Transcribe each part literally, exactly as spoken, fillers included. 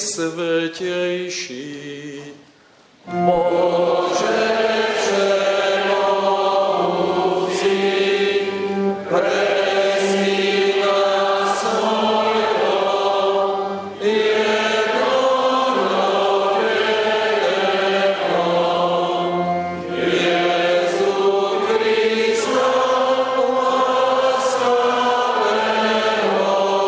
najsvetejší. Bože všemohúci, presmí nás svojho jednorodeného Jezu Krista láskavého,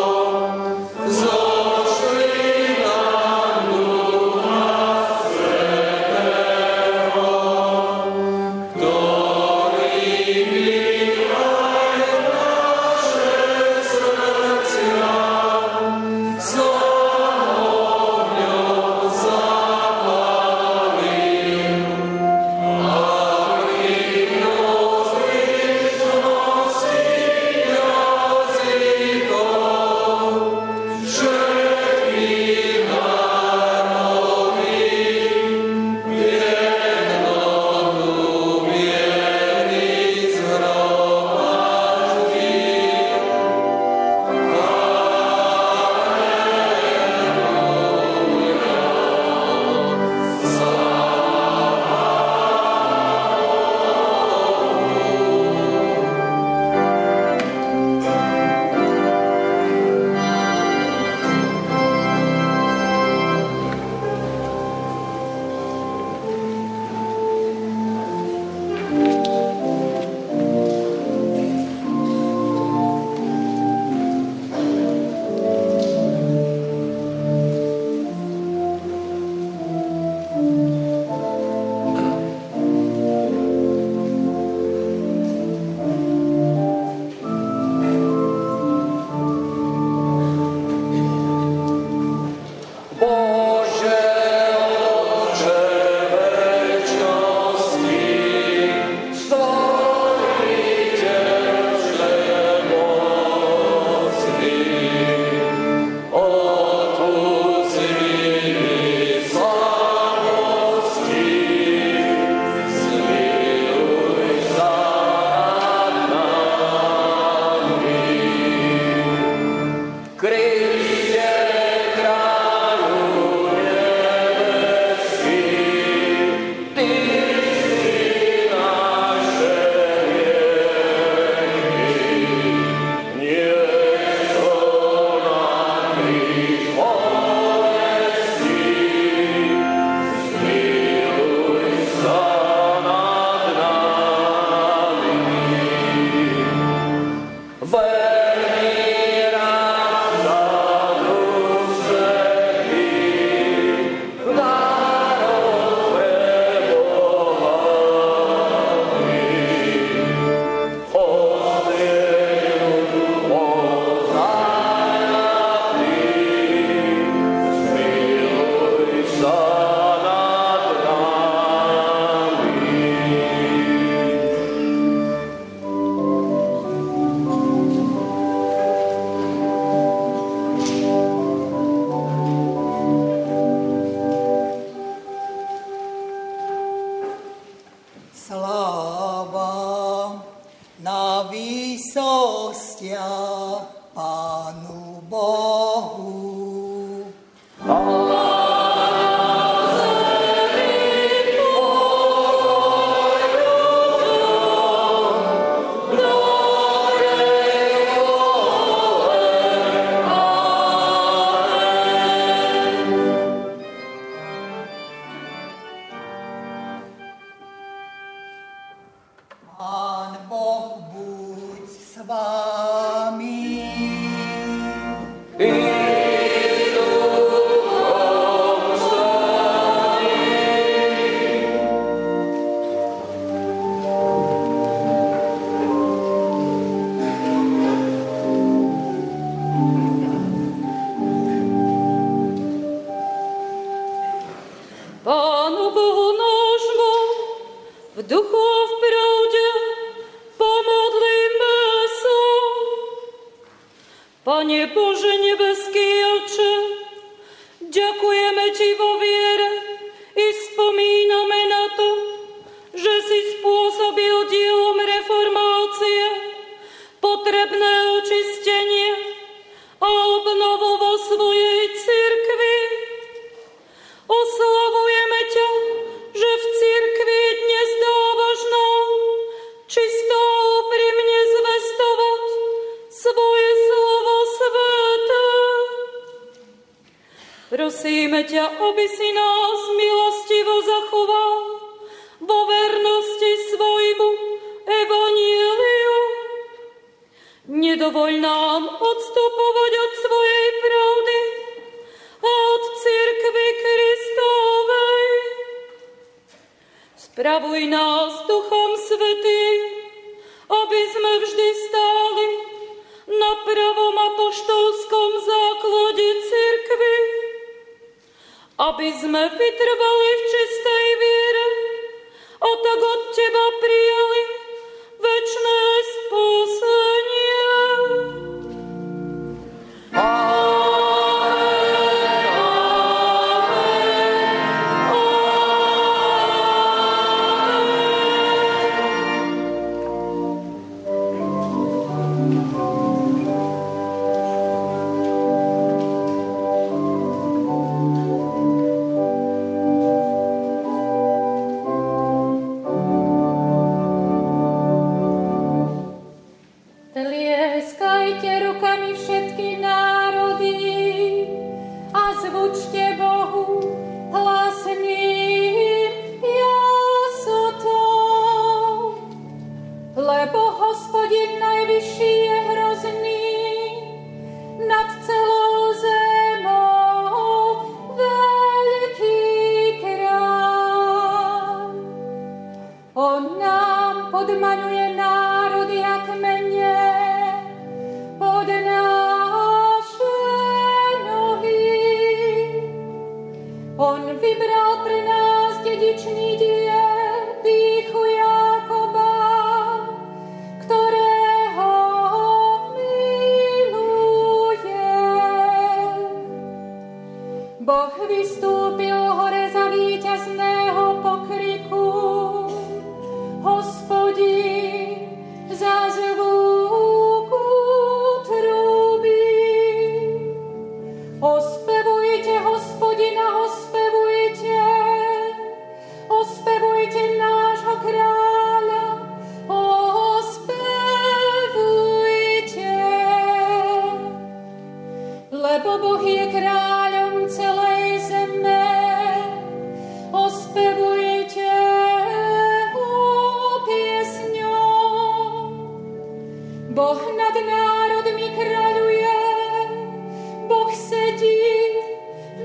zošli nám Ducha Svätého, ktorý vylívaj naše srdcia, s ohňom zapálil, aby nos ličnosti jazykov všetkým národom jednotu miery zhromaždil. Bože, Otče večnosti, Stvoriteľ všemocný, odpustný slabosti, zmiluj sa nad nami. Kriste, Kráľu nebeský, Ty si naše hriechy, niesol na kríž bolesti, zmiluj sa nad nami. Verný rádca Duch Svätý, národ prebohatý, ostieľu poznatý, zmiluj sa nad nami. Sláva na výsostiach Pánu Bohu. Pán Boh buď s vami. Pánu Bohu nášmu, v duchu a v pravde pomodlíme sa. Pane Bože nebeský Otče, ďakujeme Ti vo viere i spomíname na to, že si spôsobil dielom reformácie potrebné očistenie a obnovu vo svojej cirkvi. Prosíme ťa, aby si nás milostivo zachoval vo vernosti svojmu evanjeliu. Nedovoľ nám odstupovať od svojej pravdy a od cirkvi Kristovej. Spravuj nás Duchom Svätým, aby sme vždy stáli na pravom apoštolskom základe cirkvi, aby sme vytrvali v čistej viere a tak od teba prijali večné spásenie.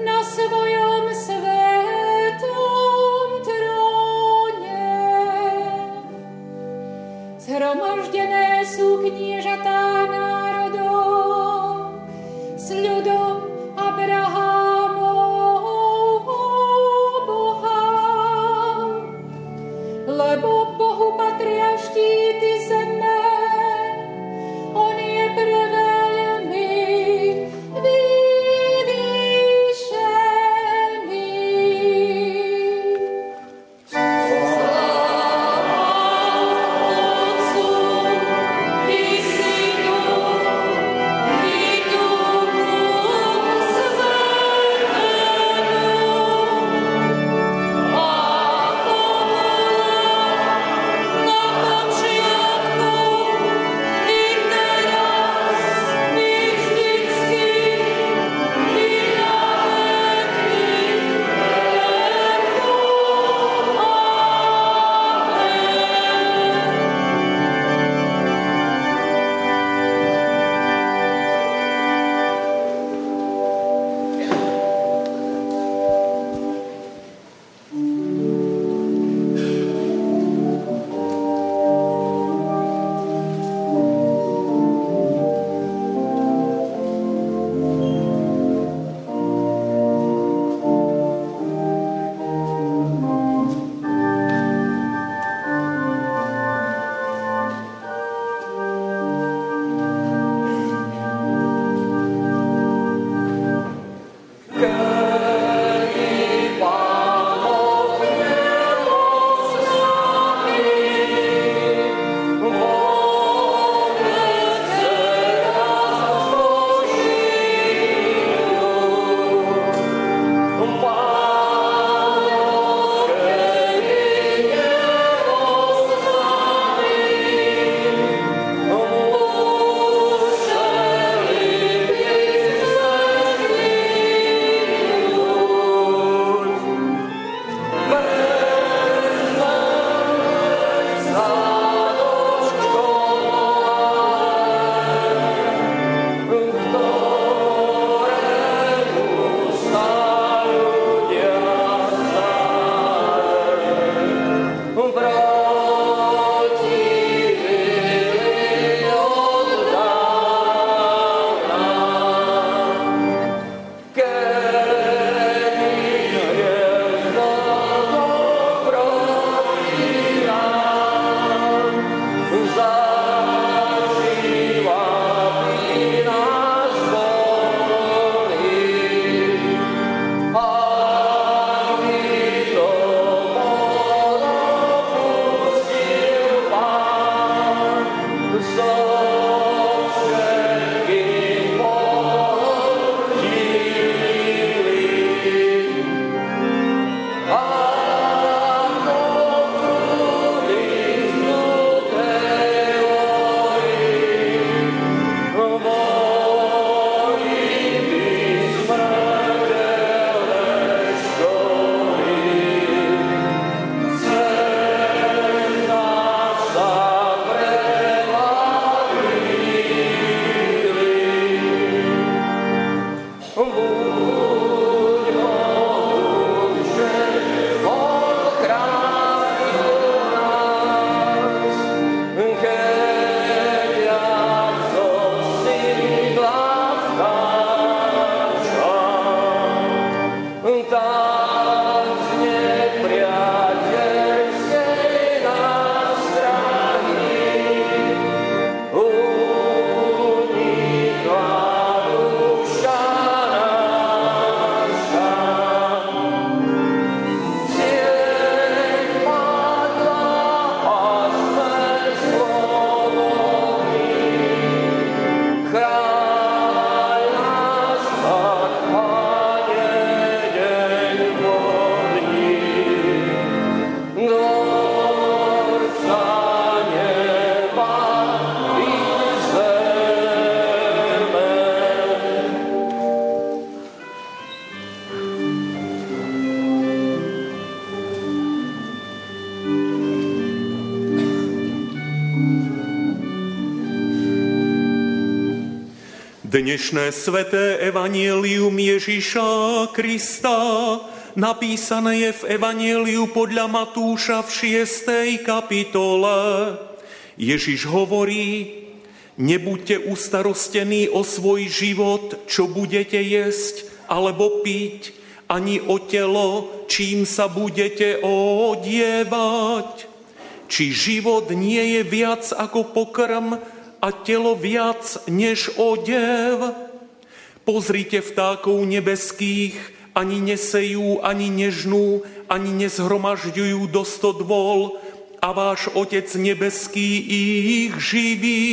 Svojom svetom tróne. Dnešné sväté evanjelium Ježiša Krista napísané je v evanjeliu podľa Matúša v šiestej kapitole. Ježiš hovorí: nebuďte ustarostení o svoj život, čo budete jesť alebo piť, ani o telo, čím sa budete odievať. Či život nie je viac ako pokrm a telo viac než odev? Pozrite vtákov nebeských, ani nesejú, ani nežnú, ani nezhromažďujú do stodôl, a váš Otec nebeský ich živí.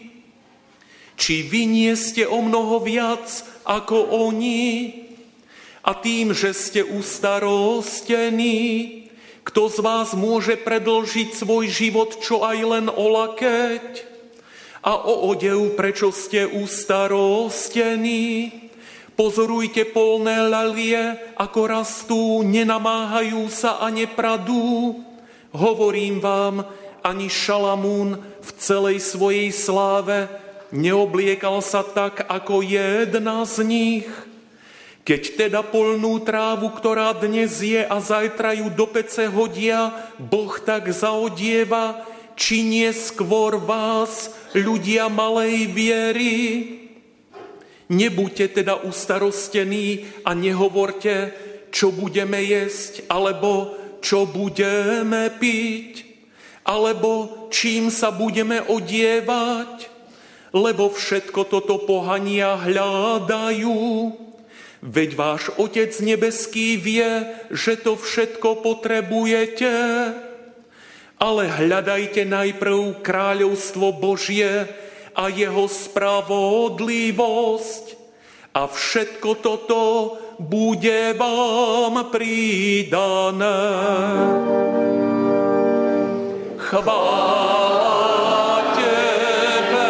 Či vy nie ste o mnoho viac ako oni? A tým, že ste ustarostení, kto z vás môže predĺžiť svoj život čo aj len o lakeť? A o odev, prečo ste ustarostení? Pozorujte polné lalie, ako rastú, nenamáhajú sa a nepradú. Hovorím vám, ani Šalamún v celej svojej sláve neobliekal sa tak, ako jedna z nich. Keď teda polnú trávu, ktorá dnes je a zajtra ju do pece hodia, Boh tak zaodieva, či nie skôr vás, ľudia malej viery? Nebuďte teda ustarostení a nehovorte, čo budeme jesť, alebo čo budeme piť, alebo čím sa budeme odievať, lebo všetko toto pohania hľadajú. Veď váš Otec nebeský vie, že to všetko potrebujete. Ale hľadajte najprv kráľovstvo Božie a jeho spravodlivosť, a všetko toto bude vám pridané. Chvála Tebe,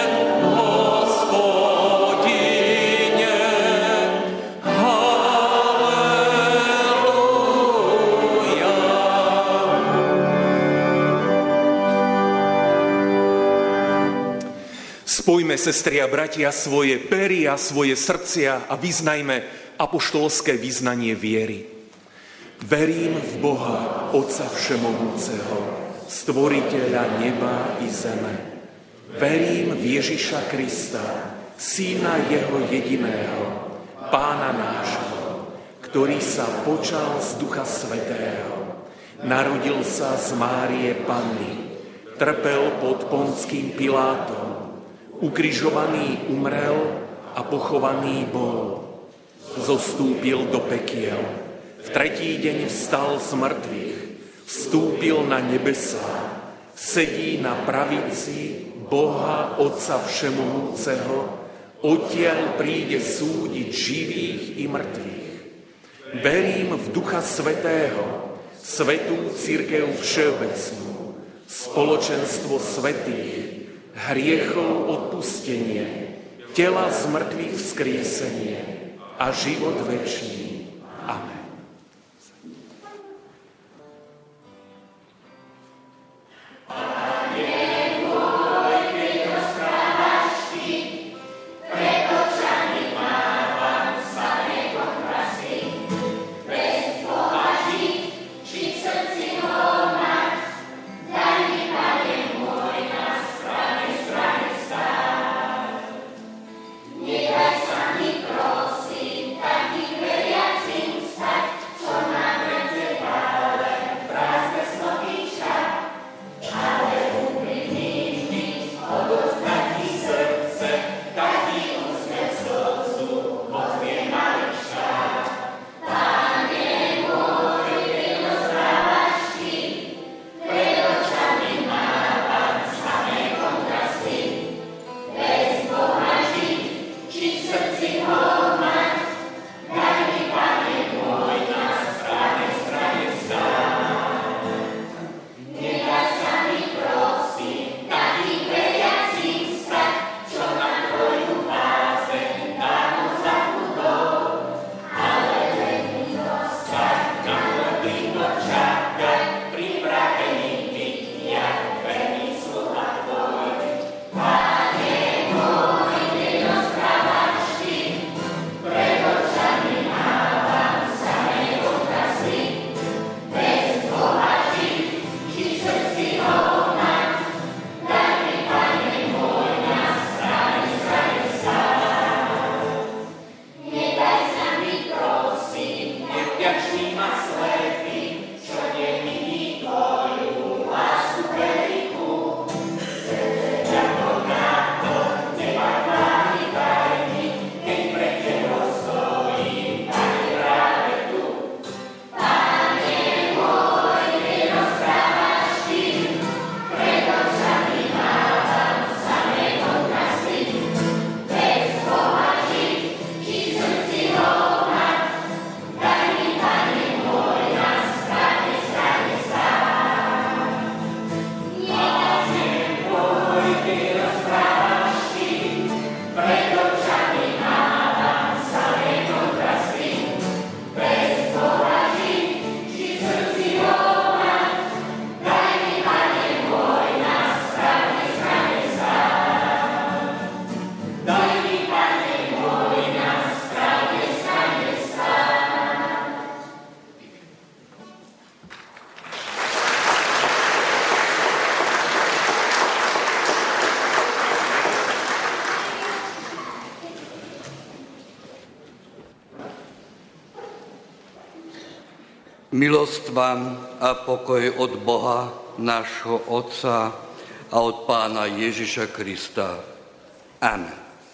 Hospodine, halleluja. Spojme, sestri a bratia, svoje pery a svoje srdcia a vyznajme apoštolské vyznanie viery. Verím v Boha, Otca Všemohúceho, Stvoriteľa neba i zeme. Verím v Ježiša Krista, Syna Jeho jediného, Pána nášho, ktorý sa počal z Ducha Svätého, narodil sa z Márie Panny, trpel pod Pontským Pilátom, ukrižovaný umrel a pochovaný bol. Zostúpil do pekiel, v tretí deň vstal z mŕtvych, vstúpil na nebesá, sedí na pravici Boha Otca Všemohúceho, odtiaľ príde súdiť živých i mŕtvych. Verím v Ducha Svätého, svätú cirkev všeobecnú, spoločenstvo svätých, hriechov odpustenie, tela z mŕtvych vzkriesenie a život večný. Amen. Nedaj sa mi prosím, takým veriacim stať Milosť vám a pokoj od Boha, nášho Otca a od Pána Ježiša Krista. Amen.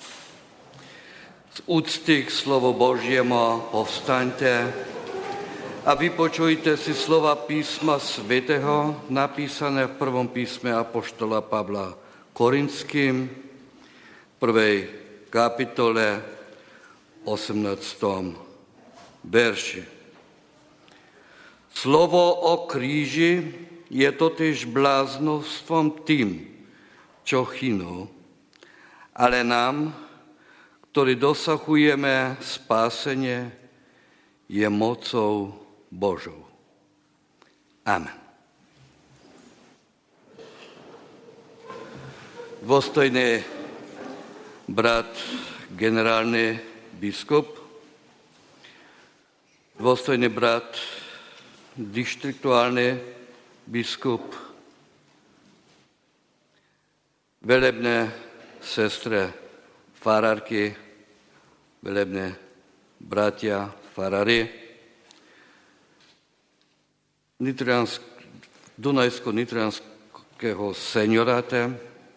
Z úcty k slovu Božiemu povstaňte a vypočujte si slova písma svätého, napísané v prvom písme apoštola Pavla Korinským, prvej kapitole, osemnástom verši. Slovo o kríži je totiž bláznostvom tým, čo chynú, ale nám, ktorí dosahujeme spásenie, je mocou Božou. Amen. Dôstojný brat, generálny biskup, dôstojný brat, dištriktuálny biskup, velebné sestre farárky, velebné bratia farári, Dunajsko-Nitrianského senioráte,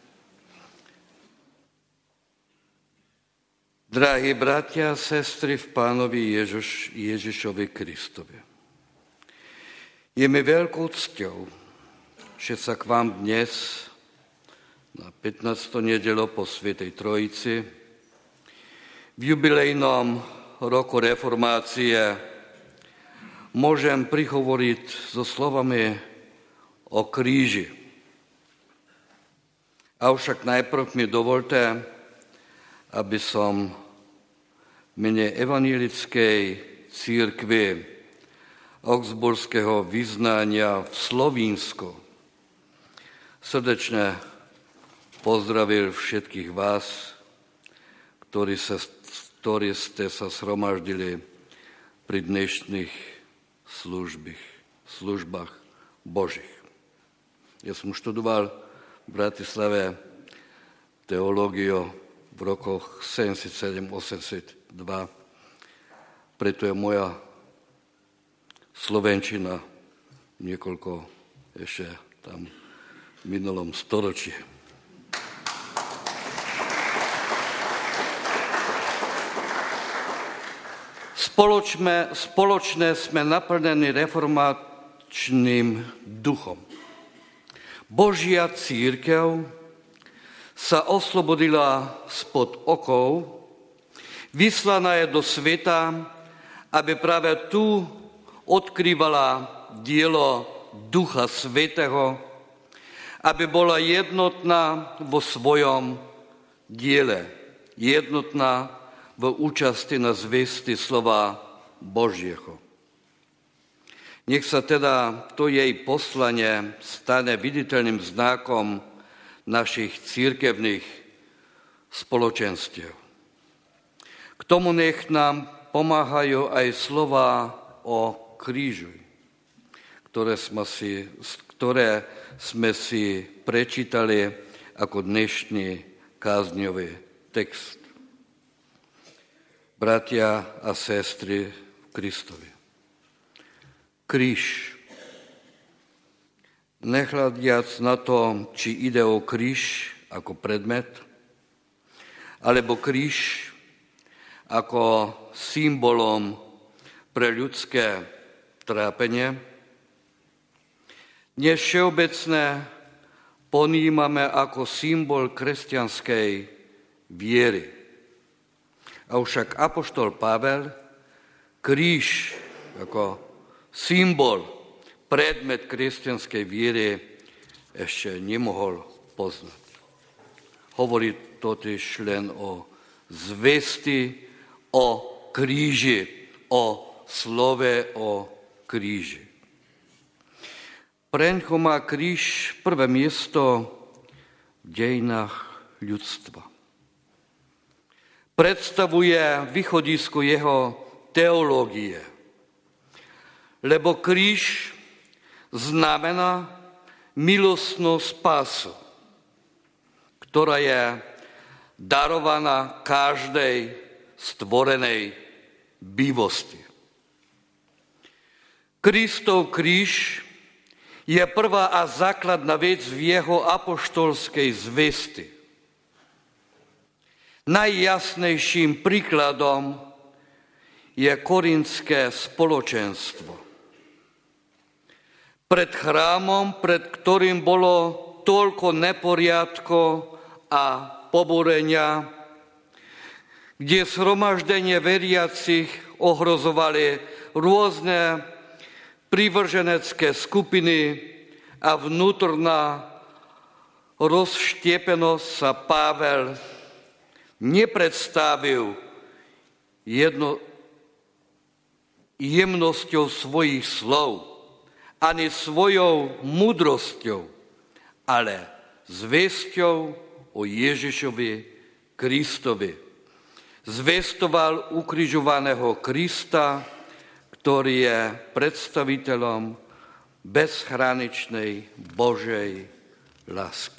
drahí bratia a sestry v Pánovi Ježiš, Ježišovi Kristovi. Je mi veľkou cťou, že sa k vám dnes na pätnástu nedelu po Svätej Trojici v jubilejnom roku reformácie môžem prihovoriť so slovami o kríži. Avšak najprv mi dovolte, aby som v mene evanjelickej cirkvi Augsburského vyznania v Slovínsku srdečne pozdravil všetkých vás, ktorí, sa, ktorí ste sa shromaždili pri dnešných službách, službách Božích. Ja som študoval v Bratislave teológiu v rokoch sedemdesiatsedem osemdesiatdva, preto je moja slovenčina niekoľko ešte tam v minulom storočí. Spoločne, spoločne sme naplnení reformačným duchom. Božia cirkev sa oslobodila spod okov, vyslaná je do sveta, aby práve tu odkrývala dielo Ducha Svätého, aby bola jednotná vo svojom diele, jednotná v účasti na zvesti slova Božieho. Nech sa teda to jej poslanie stane viditeľným znakom našich cirkevných spoločenstiev. K tomu nech nám pomáhajú aj slova o kríži, ktoré sme si, ktoré sme si prečítali ako dnešný kázňový text. Bratia a sestry v Kristovi. Kríž. Nehľadiac na to, či ide o kríž ako predmet, alebo kríž ako symbolom pre ľudské trápenie, dnes všeobecne ponímame ako symbol kresťanskej viery. Avšak apoštol Pavel kríž ako symbol, predmet kresťanskej viery ešte nemohol poznať. Hovorí totiž len o zvesti o kríži, o slove o kríži. Preňho má kríž prvé miesto v dejinách ľudstva. Predstavuje východisko jeho teológie, lebo kríž znamená milostnú spásu, ktorá je darovaná každej stvorenej bytosti. Kristov kríž je prvá a základná vec v jeho apoštolskej zvesti. Najjasnejším príkladom je korintské spoločenstvo. Pred chrámom, pred ktorým bolo toľko neporiadkov a pobúrenia, kde zhromaždenie veriacich ohrozovali rôzne privrženecké skupiny a vnútorná rozštiepenosť, sa Pavel nepredstavil jedno, jemnosťou svojich slov, ani svojou múdrosťou, ale zvesťou o Ježišovi Kristovi. Zvestoval ukrižovaného Krista, ktorý je predstaviteľom bezhraničnej Božej lásky.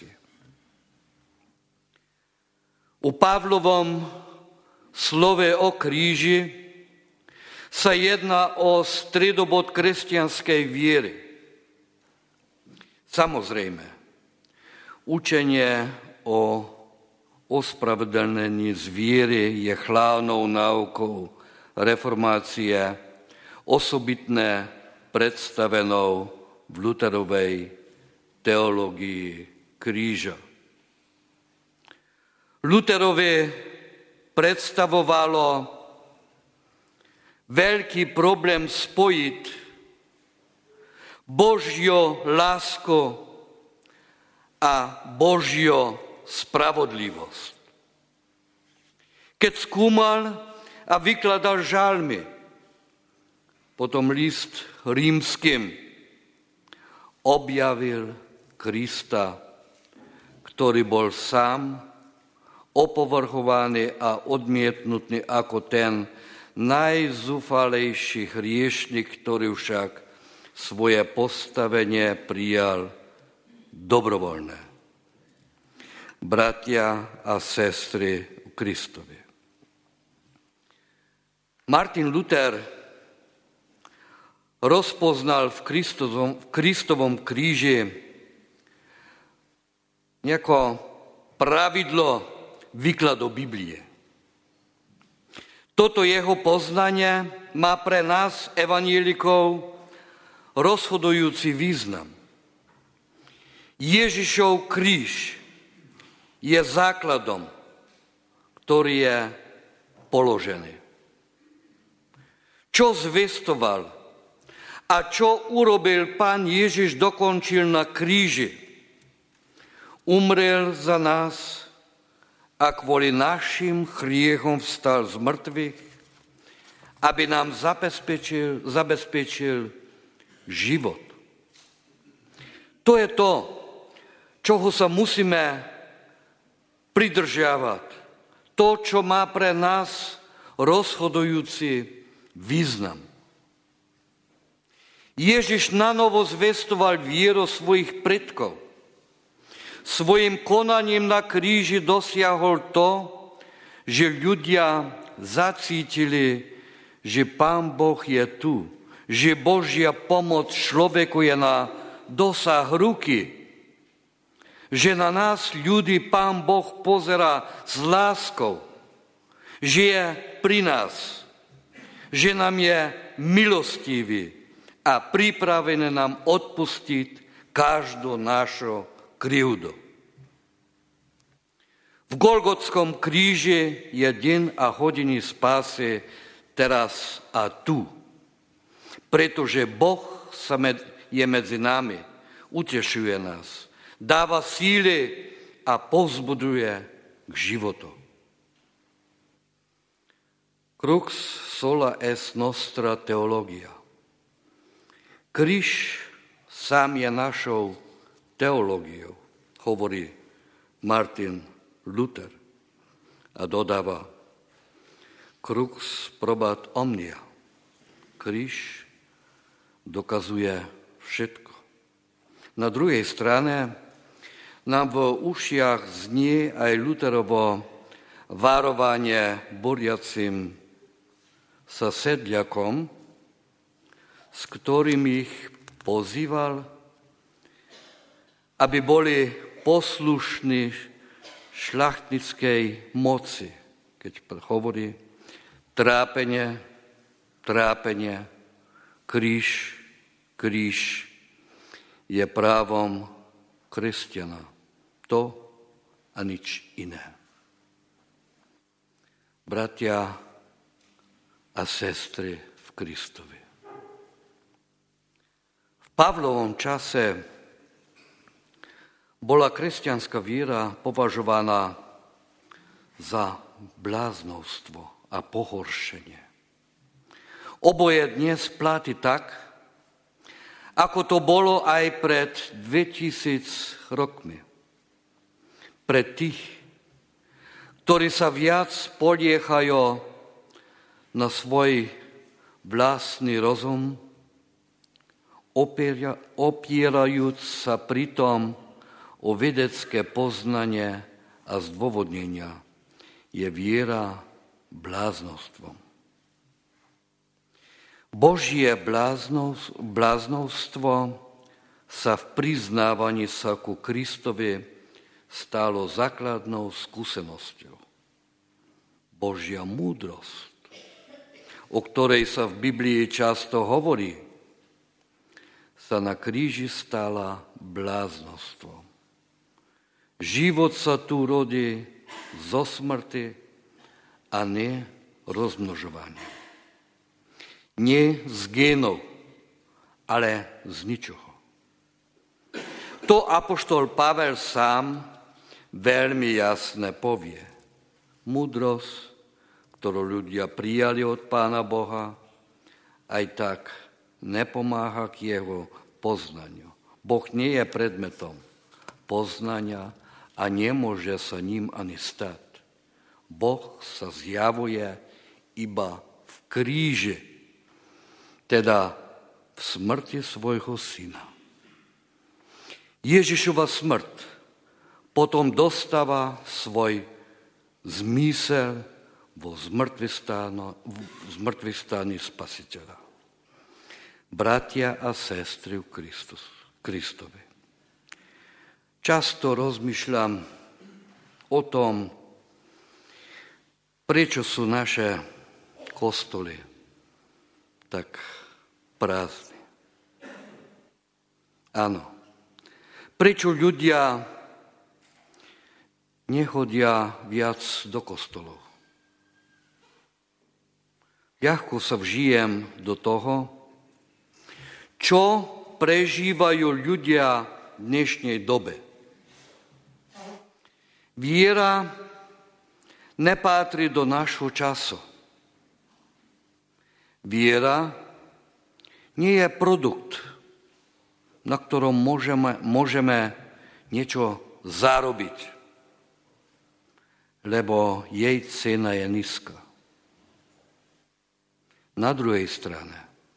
U Pavlovom slove o kríži sa jedná o stredobod kresťanskej viery. Samozrejme, učenie o ospravedlnení z viery je hlavnou náukou reformácie, osobitne predstavenou v Luterovej teológii kríža. Luterovi predstavovalo veľký problém spojiť Božio lásku a Božio spravodlivosť. Keď skúmal a vykladal žalmy, potom list rímskym, objavil Krista, ktorý bol sám opovrhovaný a odmietnutý ako ten najzúfalejší hriešnik, ktorý však svoje postavenie prijal dobrovoľné. Bratia a sestry v Kristovi. Martin Luther rozpoznal v Kristovom, v Kristovom kríži nejako pravidlo výkladu Biblie. Toto jeho poznanie má pre nás, evanielikov, rozhodujúci význam. Ježišov kríž je základom, ktorý je položený. Čo zvestoval a čo urobil Pán Ježiš, dokončil na kríži. Umrel za nás a kvôli našim hriechom vstal z mŕtvych, aby nám zabezpečil, zabezpečil život. To je to, čoho sa musíme pridržiavať. To, čo má pre nás rozhodujúci význam. Ježiš nanovo zvestoval vieru svojich predkov. Svojim konaním na kríži dosiahol to, že ľudia zacítili, že Pán Boh je tu, že Božia pomoc človeku je na dosah ruky, že na nás ľudí Pán Boh pozerá s láskou, že je pri nás, že nám je milostivý a pripravený nám odpustiť každú našu krivdu. V Golgotskom kríži je deň a hodiny spásy teraz a tu, pretože Boh je medzi nami, utešuje nás, dáva síly a povzbuduje k životu. Crux sola est nostra teologia. Kríž sám je našou teológiou, hovorí Martin Luther a dodáva crux probat omnia. Kríž dokazuje všetko. Na druhej strane nám v ušiach znie aj Lutherovo varovanie boriacim sa sedliakom s ktorým ich pozýval, aby boli poslušní šľachtnickej moci, keď hovorí trápenie, trápenie, kríž, kríž je právom kresťana. To a nič iné. Bratia a sestry v Kristovi. V Pavlovom čase bola kresťanská viera považovaná za bláznovstvo a pohoršenie. Oboje dnes platí tak, ako to bolo aj pred dvetisíc rokmi. Pre tých, ktorí sa viac podiehajú na svoj vlastný rozum, opierajúc sa pritom o vedecké poznanie a zdôvodnenia, je viera bláznostvom. Božie bláznovstvo sa v priznávaní sa ku Kristovi stalo základnou skúsenosťou. Božia múdrosť, o ktorej sa v Biblii často hovorí, sa na kríži stala bláznostvom. Život sa tu rodí zo smrti a nie rozmnožovania. Nie z génov, ale z ničoho. To apoštol Pavel sám veľmi jasne povie. Múdrosť, ktorú ľudia prijali od Pána Boha, aj tak nepomáha k jeho poznaniu. Boh nie je predmetom poznania a nemôže sa ním ani stať. Boh sa zjavuje iba v kríži, teda v smrti svojho syna. Ježišova smrť potom dostáva svoj zmysel vo zmŕtvychvstaní Spasiteľa. Bratia a sestry v Kristovi. Často rozmýšľam o tom, prečo sú naše kostoly tak prázdne. Áno. Prečo ľudia nechodia viac do kostolov? Ľahko sa vžijem do toho, čo prežívajú ľudia v dnešnej dobe. Viera nepatrí do našho času. Viera nie je produkt, na ktorom môžeme, môžeme niečo zarobiť, lebo jej cena je nízka. Na druhej strane,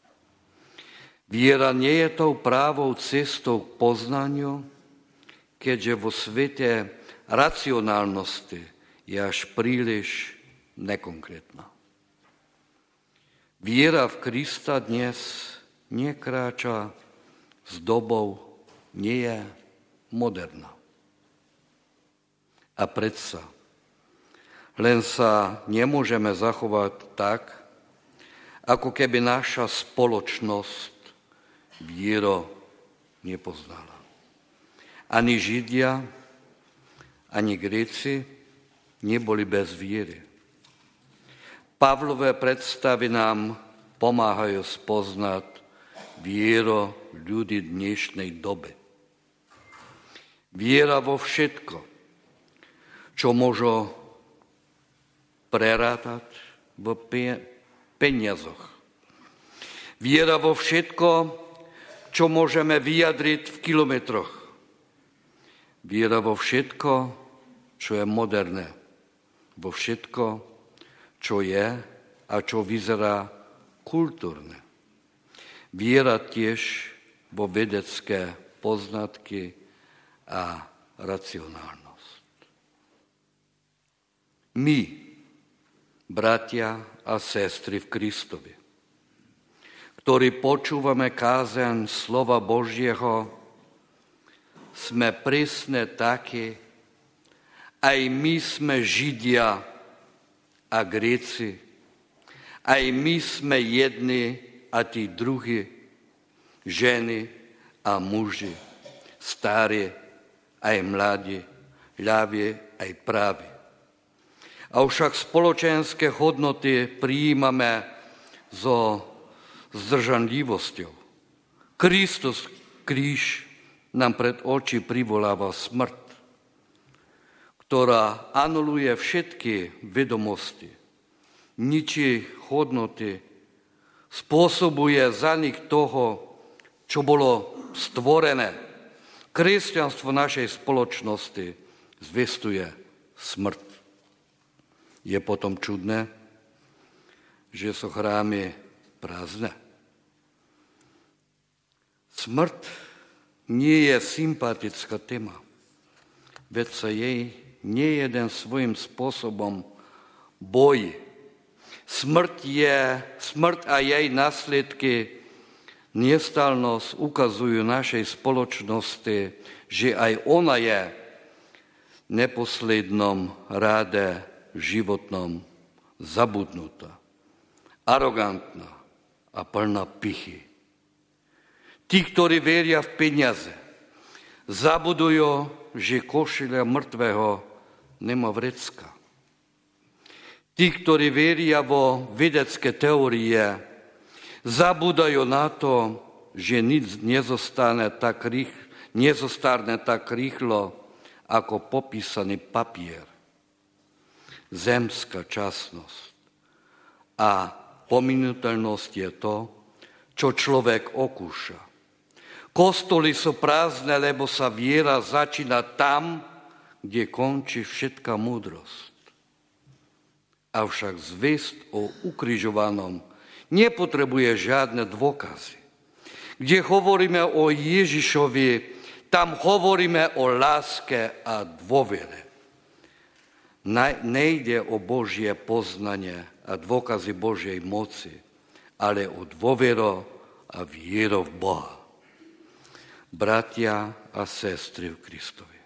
viera nie je tou právou cestou k poznaniu, keďže vo svete racionálnosti je až príliš nekonkrétna. Viera v Krista dnes nekráča s dobou, nie je moderná. A predsa, len sa nemôžeme zachovať tak, ako keby naša spoločnosť vieru nepoznala. Ani Židia, ani Gréci neboli bez viery. Pavlové predstavy nám pomáhajú spoznať vieru ľudí dnešnej doby. Viera vo všetko, čo môžu prerátať v peniazoch. Viera vo všetko, čo môžeme vyjadriť v kilometroch. Viera vo všetko, čo je moderné. Vo všetko, čo je a čo vyzerá kultúrne. Viera tiež vo vedecké poznatky a racionálnosť. My, bratia a sestry v Kristovi, ktorí počúvame kázeň slova Božieho, sme presne takí, aj my sme Židia a Gréci, aj my sme jedni a tí druhí, ženy a muži, starí aj mladí, ľaví aj praví. Avšak spoločenské hodnoty prijímame so zdržanlivosťou. Kristus kríž nám pred oči privoláva smrť, ktorá anuluje všetky vedomosti, ničí hodnoty, spôsobuje zanik toho, čo bolo stvorené. Kresťanstvo našej spoločnosti zvestuje smrť. Je potom čudné, že sú chrámy prázdne. Smrť nie je sympatická téma, veď sa jej nie jeden svojím spôsobom bojí. Smrť, je, smrť a jej následky nestalnosť ukazujú našej spoločnosti, že aj ona je v neposlednom rade životnom zabudnutá, arogantná a plná pichy. Tí, ktorí veria v peniaze, zabudujú, že košeľa mŕtvého nemá vrecka. Tí, ktorí veria vo vedecké teórie, zabudajú na to, že nič nezostane tak, rých, nezostane tak rýchlo, ako popísaný papier. Zemská časnosť a pominuteľnosť je to, čo človek okúša. Kostoly sú prázdne, lebo sa viera začína tam, kde končí všetká múdrosť. Avšak zvesť o ukrižovanom nepotrebuje žiadne dôkazy. Kde hovoríme o Ježišovi, tam hovoríme o láske a dôvere. Nejde o Božie poznanie a dôkazy Božej moci, ale o dôveru a vieru v Boha. Bratia a sestry v Kristovi.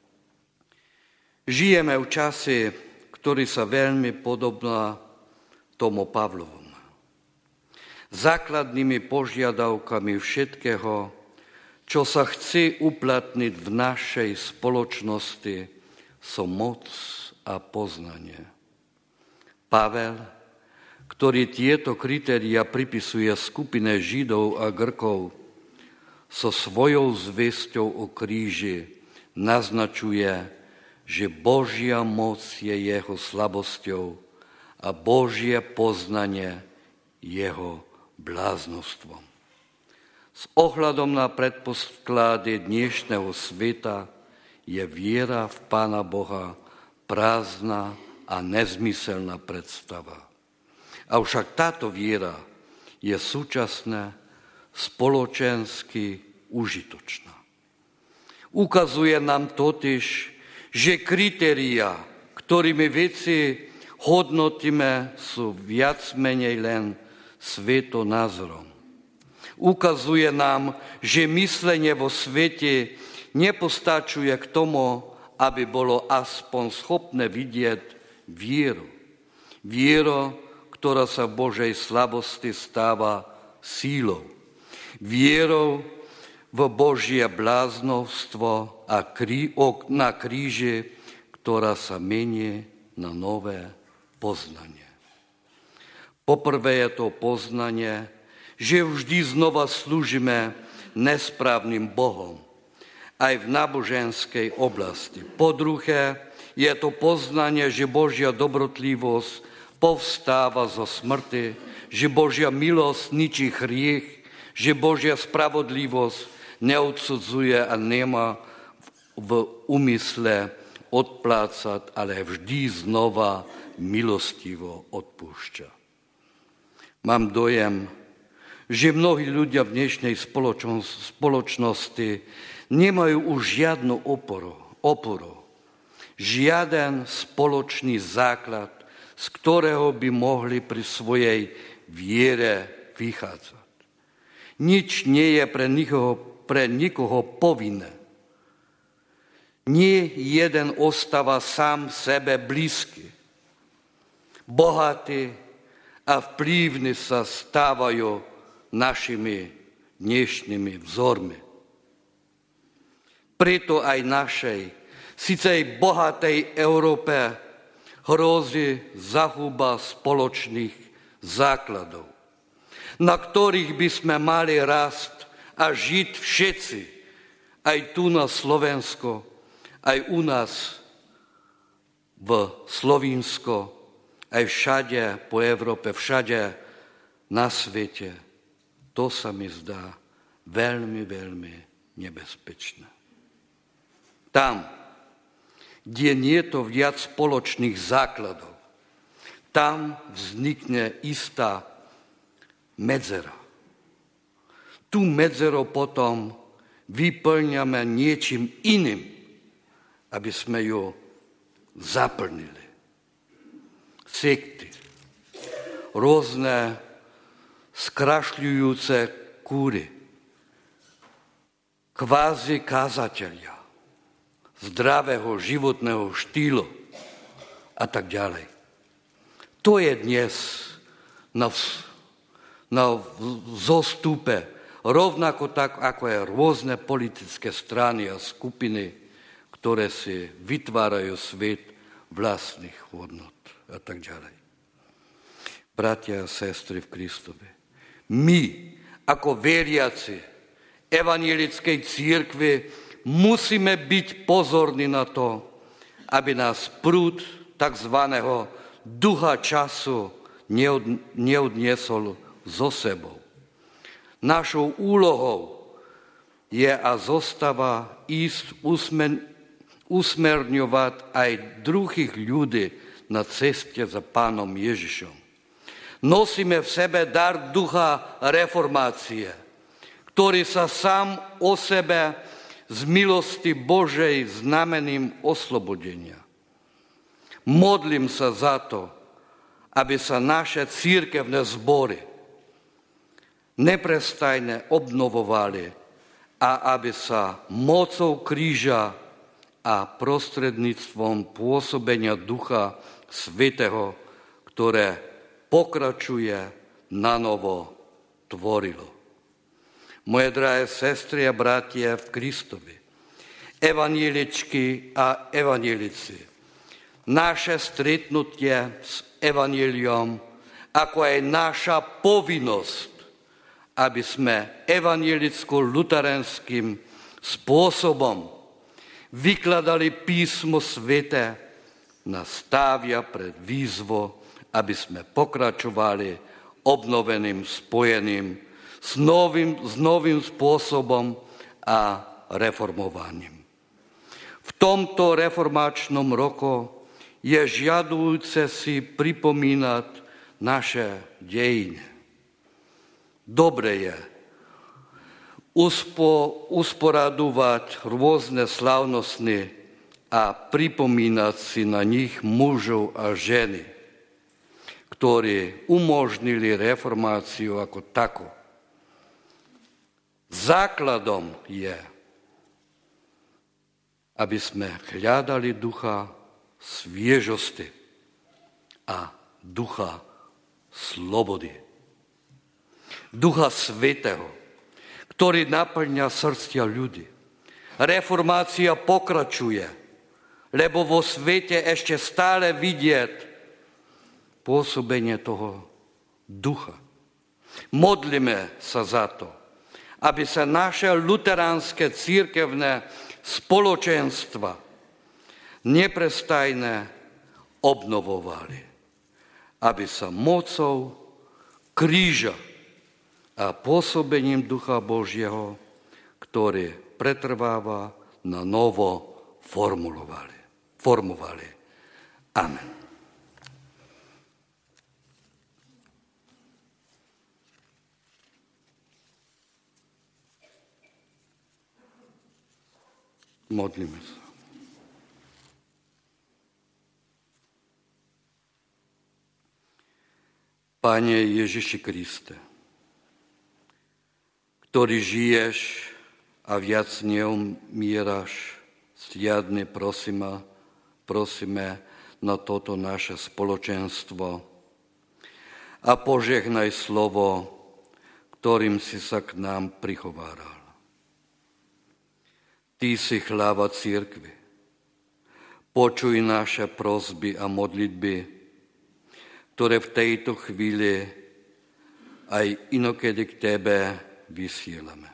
Žijeme v čase, ktorý sa veľmi podobná tomu Pavlovom. Základnými požiadavkami všetkého, čo sa chce uplatniť v našej spoločnosti, sú moc a poznanie. Pavel, ktorý tieto kritéria pripisuje skupine Židov a Grkov, so svojou zvesťou o kríži naznačuje, že Božia moc je jeho slabosťou a Božie poznanie jeho bláznostvom. S ohľadom na predpoklady dnešného sveta je viera v Pána Boha prázdna a nezmyselná predstava. Avšak táto viera je súčasná spoločensky užitočná. Ukazuje nám totiž, že kritériá, ktorými veci hodnotíme, sú viac menej len svetonázorom. Ukazuje nám, že myslenie vo svete nepostačuje k tomu, aby bolo aspoň schopné vidieť vieru. Vieru, ktorá sa v Božej slabosti stáva sílou. Vierou v Božie bláznovstvo a krí, na kríži, ktorá sa mení na nové poznanie. Poprvé je to poznanie, že vždy znova slúžime nesprávnym Bohom, aj v náboženskej oblasti. Po druhé je to poznanie, že Božia dobrotlivosť povstáva zo smrti, že Božia milosť ničí hriech, že Božia spravodlivosť neodsudzuje a nemá v úmysle odplácať, ale vždy znova milostivo odpúšťa. Mám dojem, že mnohí ľudia v dnešnej spoločnosti nemajú už žiadnu oporu, oporu, žiaden spoločný základ, z ktorého by mohli pri svojej viere vychádzať. Nič nie je pre nikoho, pre nikoho povinné. Nie jeden ostáva sám sebe blízky. Bohatí a vplyvní sa stávajú našimi dnešnými vzormi. Preto aj našej, sícej bohatej Európe hrozí zahuba spoločných základov, na ktorých by sme mali rásť a žiť všetci, aj tu na Slovensko, aj u nás v Slovinsko, aj všade po Európe, všade na svete. To sa mi zdá veľmi, veľmi nebezpečné. Tam, kde nie je to viac spoločných základov, tam vznikne istá medzera. Tu medzeru potom vyplňame niečím iným, aby sme ju zaplnili. Sekty, rôzne skrašľujúce kúry, kvázi kázatelia, zdravého životného štýlu a tak ďalej. To je dnes na, na zostupe, rovnako tak, ako je rôzne politické strany a skupiny, ktoré si vytvárajú svet vlastných hodnot a tak ďalej. Bratia a sestry v Kristovi, my ako veriaci evanjelickej cirkvi musíme byť pozorní na to, aby nás prúd takzvaného ducha času neodniesol so sebou. Našou úlohou je a zostáva ísť usmen, usmerňovať aj druhých ľudí na ceste za Pánom Ježišom. Nosíme v sebe dar ducha reformácie, ktorý sa sám o sebe z milosti Božej znamením oslobodenia. Modlím sa za to, aby sa naše cirkevné zbory neprestajne obnovovali a aby sa mocou kríža a prostredníctvom pôsobenia Ducha Svätého, ktoré pokračuje, nanovo tvorilo. Moje drahé sestry a bratia v Kristovi, evanjeličky a evanjelici, naše stretnutie s evanjeliom, ako aj naša povinnosť, aby sme evanjelicko-luteranským spôsobom vykladali písmo sväté, nás stavia pred výzvu, aby sme pokračovali obnoveným spojením s novým, s novým spôsobom a reformovaním. V tomto reformačnom roku je žiadujúce si pripomínať naše dejiny. Dobre je uspo, usporadovať rôzne slávnostné a pripomínať si na nich mužov a ženy, ktorí umožnili reformáciu ako takú. Základom je, aby sme hľadali ducha sviežosti a ducha slobody. Ducha Svätého, ktorý naplňa srdcia ľudí. Reformácia pokračuje, lebo vo svete ešte stále vidieť pôsobenie toho ducha. Modlíme sa za to, aby sa naše luteránske cirkevné spoločenstva neprestajne obnovovali, aby sa mocou kríža a pôsobením Ducha Božieho, ktorý pretrváva, na novo formulovali, formovali. Amen. Modlíme sa. Pane Ježiši Kriste, ktorý žiješ a viac neumieraš, sliadne prosíme, prosíme na toto naše spoločenstvo a požehnaj slovo, ktorým si sa k nám prihováral. Ty si hlava cirkvi. Počuj naše prosby a modlitby, ktoré v tejto chvíli aj inokedy k Tebe vysielame.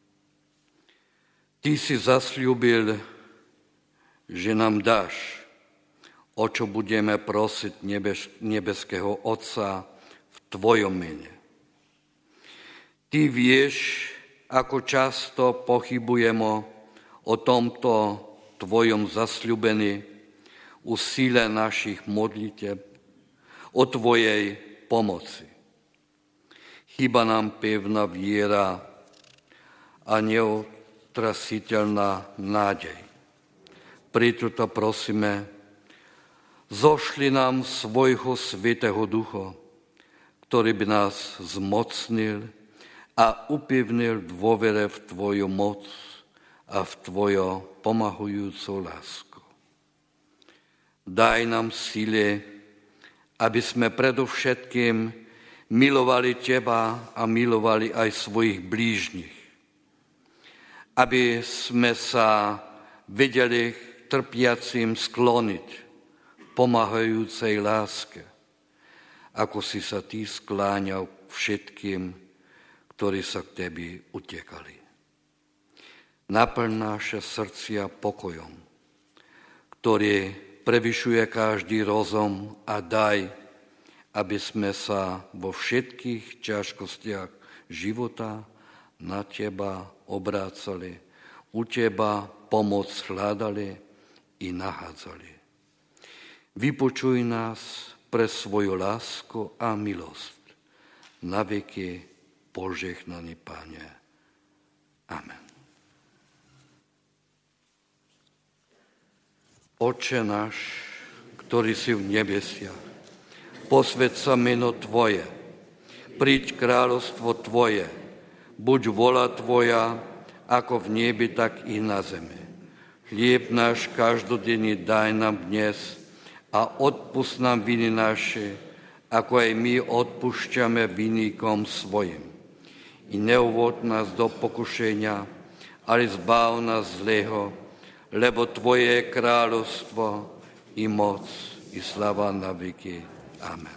Ty si zasľúbil, že nám dáš, o čo budeme prosiť nebes, nebeského Otca v Tvojom mene. Ty vieš, ako často pochybujeme o tomto Tvojom zasľúbení, o síle našich modlitieb, o Tvojej pomoci. Chýba nám pevná viera a neotrasiteľná nádej. Preto to prosíme, zošli nám svojho Svätého Ducha, ktorý by nás zmocnil a upevnil dôvere v Tvoju moc a v Tvoju pomahujúcu lásku. Daj nám síle, aby sme predovšetkým milovali Teba a milovali aj svojich blížnych. Aby sme sa vedeli trpiacim skloniť v pomáhajúcej láske, ako si sa Ty skláňal všetkým, ktorí sa k Tebi utekali. Naplň naše srdcia pokojom, ktorý prevyšuje každý rozum a daj, aby sme sa vo všetkých ťažkostiach života na Teba obrácali, u Teba pomoc hľadali i nachádzali. Vypočuj nás pre svoju lásku a milosť. Na veky požehnaný Pane. Amen. Otče náš, ktorý si v nebesiach, posväť sa meno Tvoje, príď kráľovstvo Tvoje, buď vôľa Tvoja, ako v nebi, tak i na zemi. Chlieb náš každodenný daj nám dnes a odpusť nám viny naše, ako aj my odpúšťame vinníkom svojim. I neuvod nás do pokušenia, ale zbav nás zlého, lebo Tvoje je kráľovstvo i moc i sláva na veky. Amen.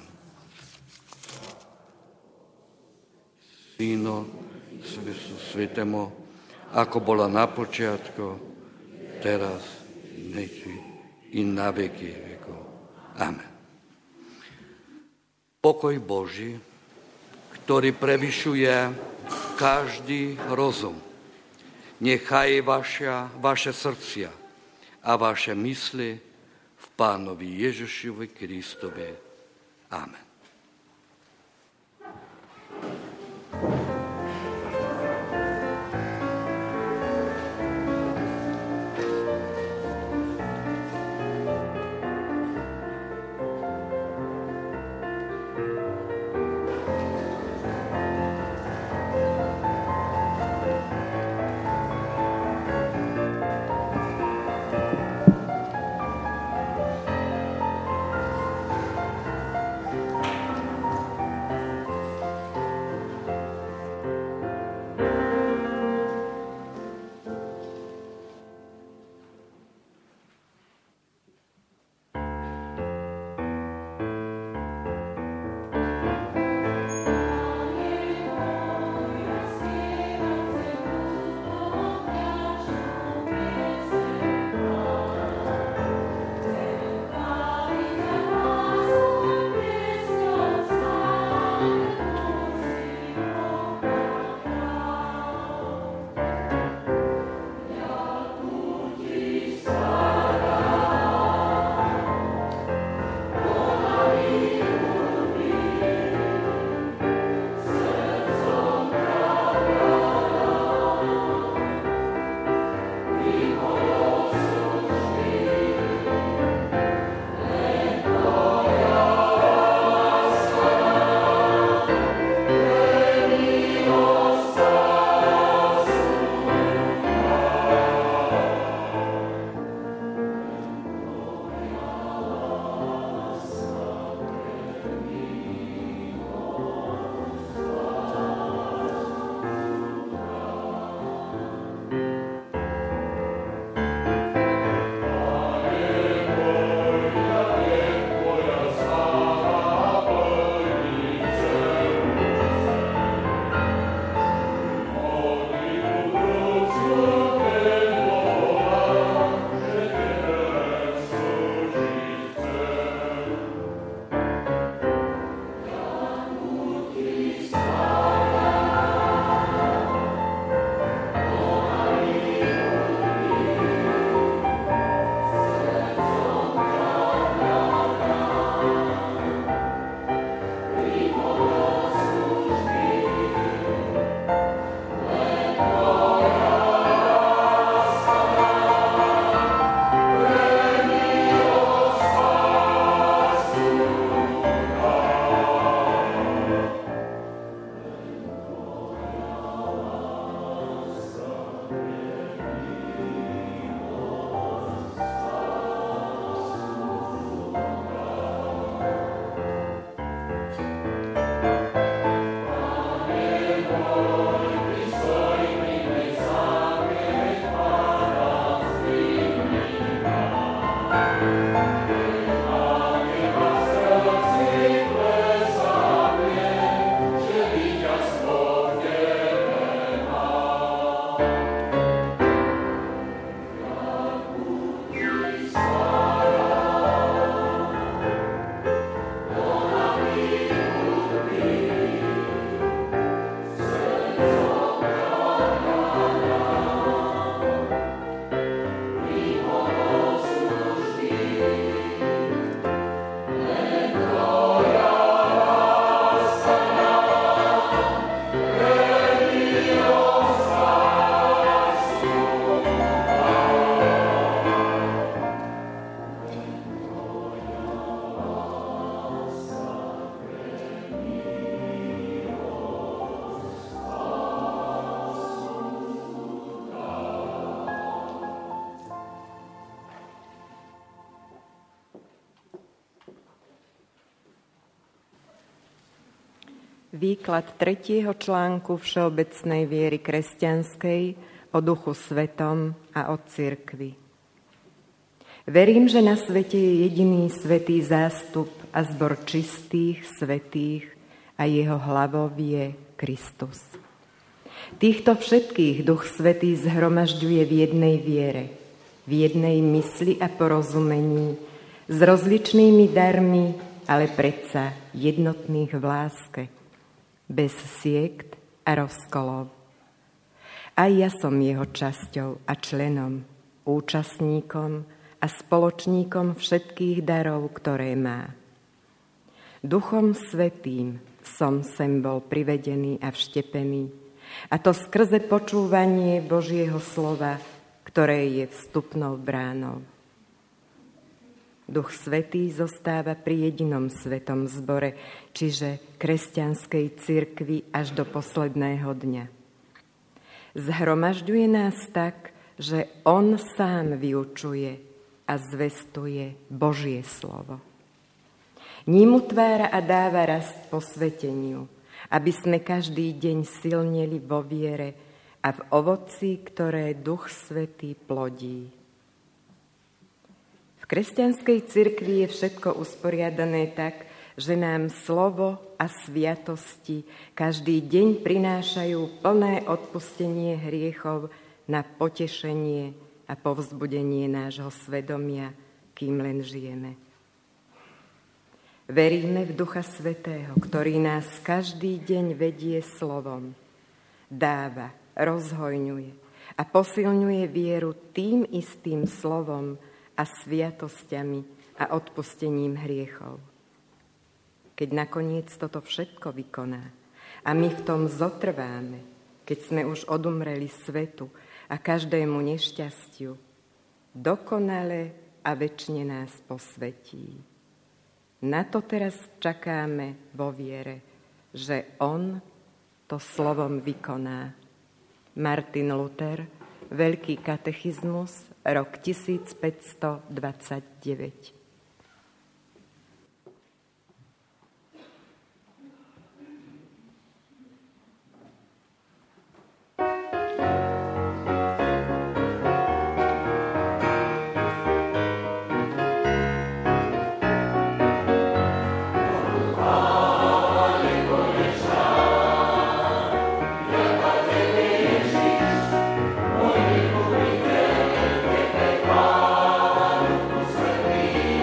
Synu Svätému, ako bola na počiatku, teraz, neči i na veky vekov. Amen. Pokoj Boží, ktorý prevyšuje každý rozum, nechaj vaša, vaše srdcia a vaše mysli v Pánovi Ježišovi Kristovi. Amen. Výklad tretieho článku Všeobecnej viery kresťanskej o Duchu Svetom a o cirkvi. Verím, že na svete je jediný svätý zástup a zbor čistých, svätých a jeho hlavou je Kristus. Týchto všetkých Duch Svätý zhromažďuje v jednej viere, v jednej mysli a porozumení, s rozličnými darmi, ale predsa jednotných v láske, bez siekt a rozkolov. Aj ja som jeho časťou a členom, účastníkom a spoločníkom všetkých darov, ktoré má. Duchom Svätým som sem bol privedený a vštepený, a to skrze počúvanie Božieho slova, ktoré je vstupnou bránou. Duch Svätý zostáva pri jedinom svetom zbore, čiže kresťanskej cirkvi až do posledného dňa. Zhromažďuje nás tak, že on sám vyučuje a zvestuje Božie slovo. Ním utvára a dáva rast posveteniu, aby sme každý deň silneli vo viere a v ovoci, ktoré Duch Svätý plodí. V kresťanskej cirkvi je všetko usporiadané tak, že nám slovo a sviatosti každý deň prinášajú plné odpustenie hriechov na potešenie a povzbudenie nášho svedomia, kým len žijeme. Veríme v Ducha Svätého, ktorý nás každý deň vedie slovom, dáva, rozhojňuje a posilňuje vieru tým istým slovom a sviatosťami a odpustením hriechov. Keď nakoniec toto všetko vykoná a my v tom zotrváme, keď sme už odumreli svetu a každému nešťastiu, dokonale a večne nás posvetí. Na to teraz čakáme vo viere, že on to slovom vykoná. Martin Luther, Veľký katechizmus, rok tisícpäťstodvadsaťdeväť. Amen.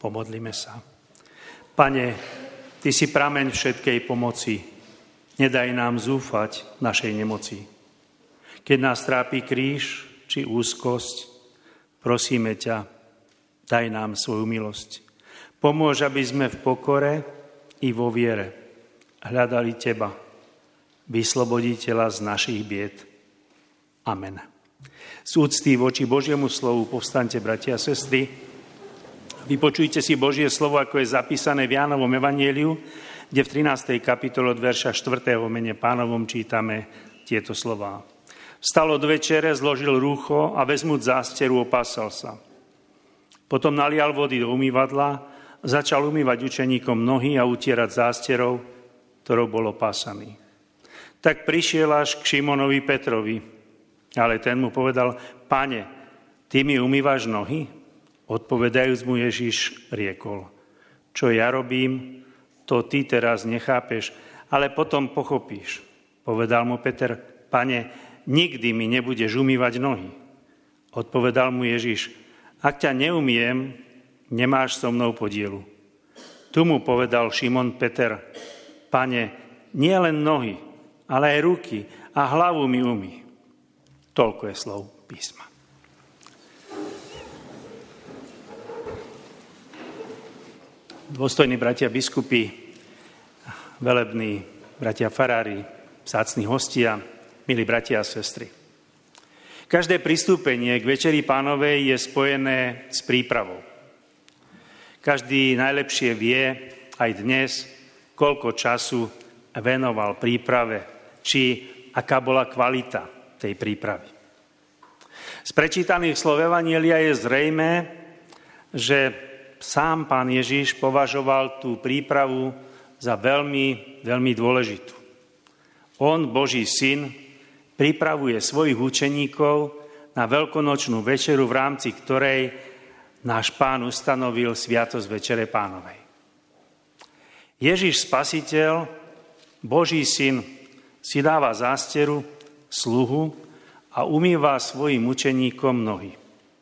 Pomodlíme sa. Pane, Ty si prameň všetkej pomoci. Nedaj nám zúfať v našej nemoci. Keď nás trápi kríž či úzkosť, prosíme ťa, daj nám svoju milosť. Pomôž, aby sme v pokore i vo viere hľadali Teba, vysloboditeľa z našich bied. Amen. Z úcty voči Božiemu slovu povstaňte, bratia a sestry. Vypočujte si Božie slovo, ako je zapísané v Jánovom evanjeliu, kde v trinástej kapitole od verša štvrtého mene Pánovom čítame tieto slová. Vstal od večere, zložil rúcho a vezmúc zásteru opásal sa. Potom nalial vody do umývadla, začal umývať učeníkom nohy a utierať zásterou, ktorou bol opásaný. Tak prišiel až k Šimonovi Petrovi, ale ten mu povedal: Pane, ty mi umývaš nohy? Odpovedajúc mu Ježiš riekol: Čo ja robím, to ty teraz nechápeš, ale potom pochopíš. Povedal mu Peter: Pane, nikdy mi nebudeš umývať nohy. Odpovedal mu Ježiš: Ak ťa neumiem, nemáš so mnou podielu. Tu mu povedal Šimon Peter: Pane, nie len nohy, ale aj ruky a hlavu mi umý. Toľko je slov písma. Dôstojní bratia biskupy, velební bratia farári, vzácni hostia, milí bratia a sestry. Každé pristúpenie k Večeri Pánovej je spojené s prípravou. Každý najlepšie vie aj dnes, koľko času venoval príprave, či aká bola kvalita tej prípravy. Z prečítaných slov evanjelia je zrejmé, že sám Pán Ježiš považoval tú prípravu za veľmi, veľmi dôležitú. On, Boží syn, pripravuje svojich učeníkov na veľkonočnú večeru, v rámci ktorej náš Pán ustanovil sviatosť Večere Pánovej. Ježiš Spasiteľ, Boží syn, si dáva zásteru, sluhu a umýva svojim učeníkom nohy.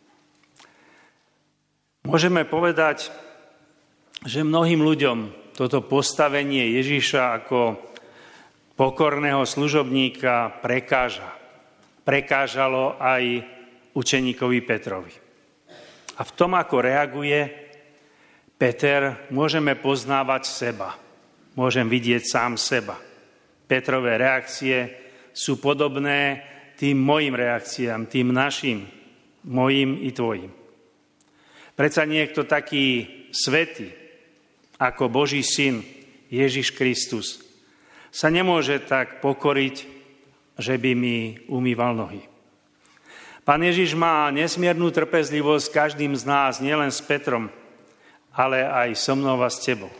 Môžeme povedať, že mnohým ľuďom toto postavenie Ježiša ako pokorného služobníka prekáža. Prekážalo aj učeníkovi Petrovi. A v tom, ako reaguje Peter, môžeme poznávať seba. Môžem vidieť sám seba. Petrové reakcie sú podobné tým mojim reakciám, tým našim, mojim i tvojim. Predsa niekto taký svätý, ako Boží syn Ježiš Kristus, sa nemôže tak pokoriť, že by mi umýval nohy. Pán Ježiš má nesmiernu trpezlivosť s každým z nás, nielen s Petrom, ale aj so mnou a s tebou.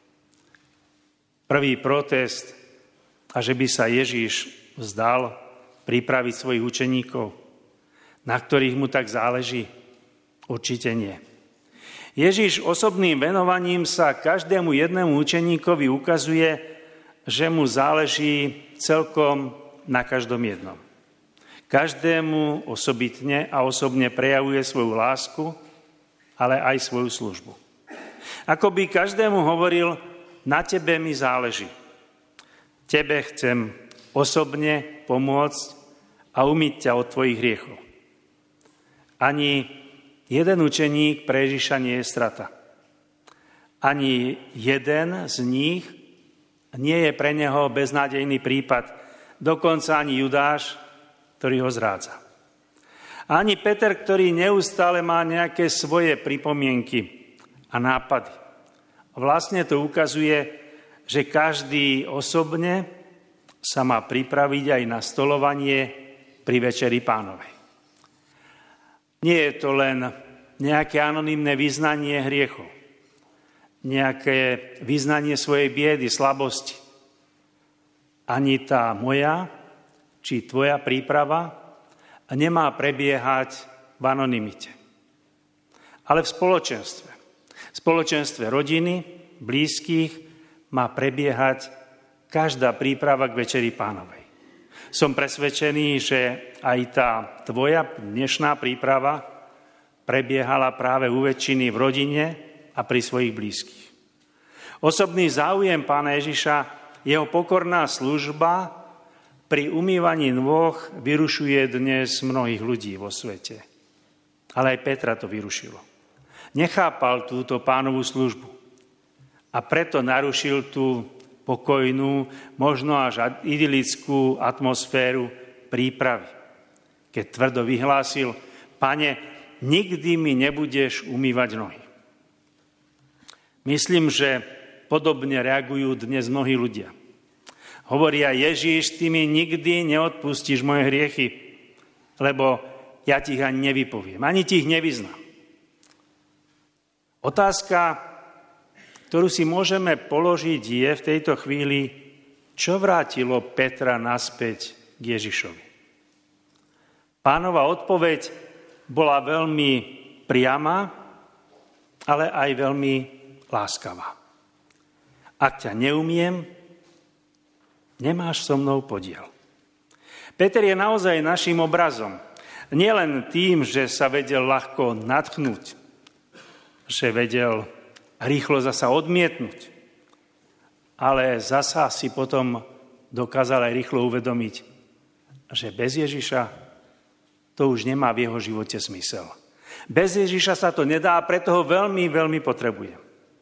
Prvý protest, a že by sa Ježiš vzdal pripraviť svojich učeníkov, na ktorých mu tak záleží, určite nie. Ježiš osobným venovaním sa každému jednému učeníkovi ukazuje, že mu záleží celkom na každom jednom. Každému osobitne a osobne prejavuje svoju lásku, ale aj svoju službu. Ako by každému hovoril: na tebe mi záleží. Tebe chcem osobne pomôcť a umyť ťa od tvojich hriechov. Ani jeden učeník pre Ježiša nie je strata. Ani jeden z nich nie je pre neho beznádejný prípad, dokonca ani Judáš, ktorý ho zrádza. Ani Peter, ktorý neustále má nejaké svoje pripomienky a nápady. Vlastne to ukazuje, že každý osobne sa má pripraviť aj na stolovanie pri Večeri Pánovej. Nie je to len nejaké anonymné vyznanie hriechov, nejaké vyznanie svojej biedy, slabosti. Ani tá moja či tvoja príprava nemá prebiehať v anonymite, ale v spoločenstve. V spoločenstve rodiny, blízkych má prebiehať každá príprava k Večeri Pánovej. Som presvedčený, že aj tá tvoja dnešná príprava prebiehala práve u väčšiny v rodine a pri svojich blízkych. Osobný záujem Pána Ježiša, jeho pokorná služba pri umývaní nôh vyrušuje dnes mnohých ľudí vo svete. Ale aj Petra to vyrušilo. Nechápal túto Pánovú službu a preto narušil tú pokojnú, možno až idylickú atmosféru prípravy, keď tvrdo vyhlásil: Pane, nikdy mi nebudeš umývať nohy. Myslím, že podobne reagujú dnes mnohí ľudia. Hovoria: Ježiš, ty mi nikdy neodpustíš moje hriechy, lebo ja ti ich ani nevypoviem, ani ti ich nevyznám. Otázka, ktorú si môžeme položiť, je v tejto chvíli, čo vrátilo Petra naspäť k Ježišovi. Pánova odpoveď bola veľmi priama, ale aj veľmi láskavá. Ak ťa neumiem, nemáš so mnou podiel. Peter je naozaj našim obrazom. Nielen tým, že sa vedel ľahko natchnúť, že vedel rýchlo zasa odmietnúť, ale zasa si potom dokázal aj rýchlo uvedomiť, že bez Ježiša to už nemá v jeho živote zmysel. Bez Ježiša sa to nedá a preto ho veľmi, veľmi potrebuje.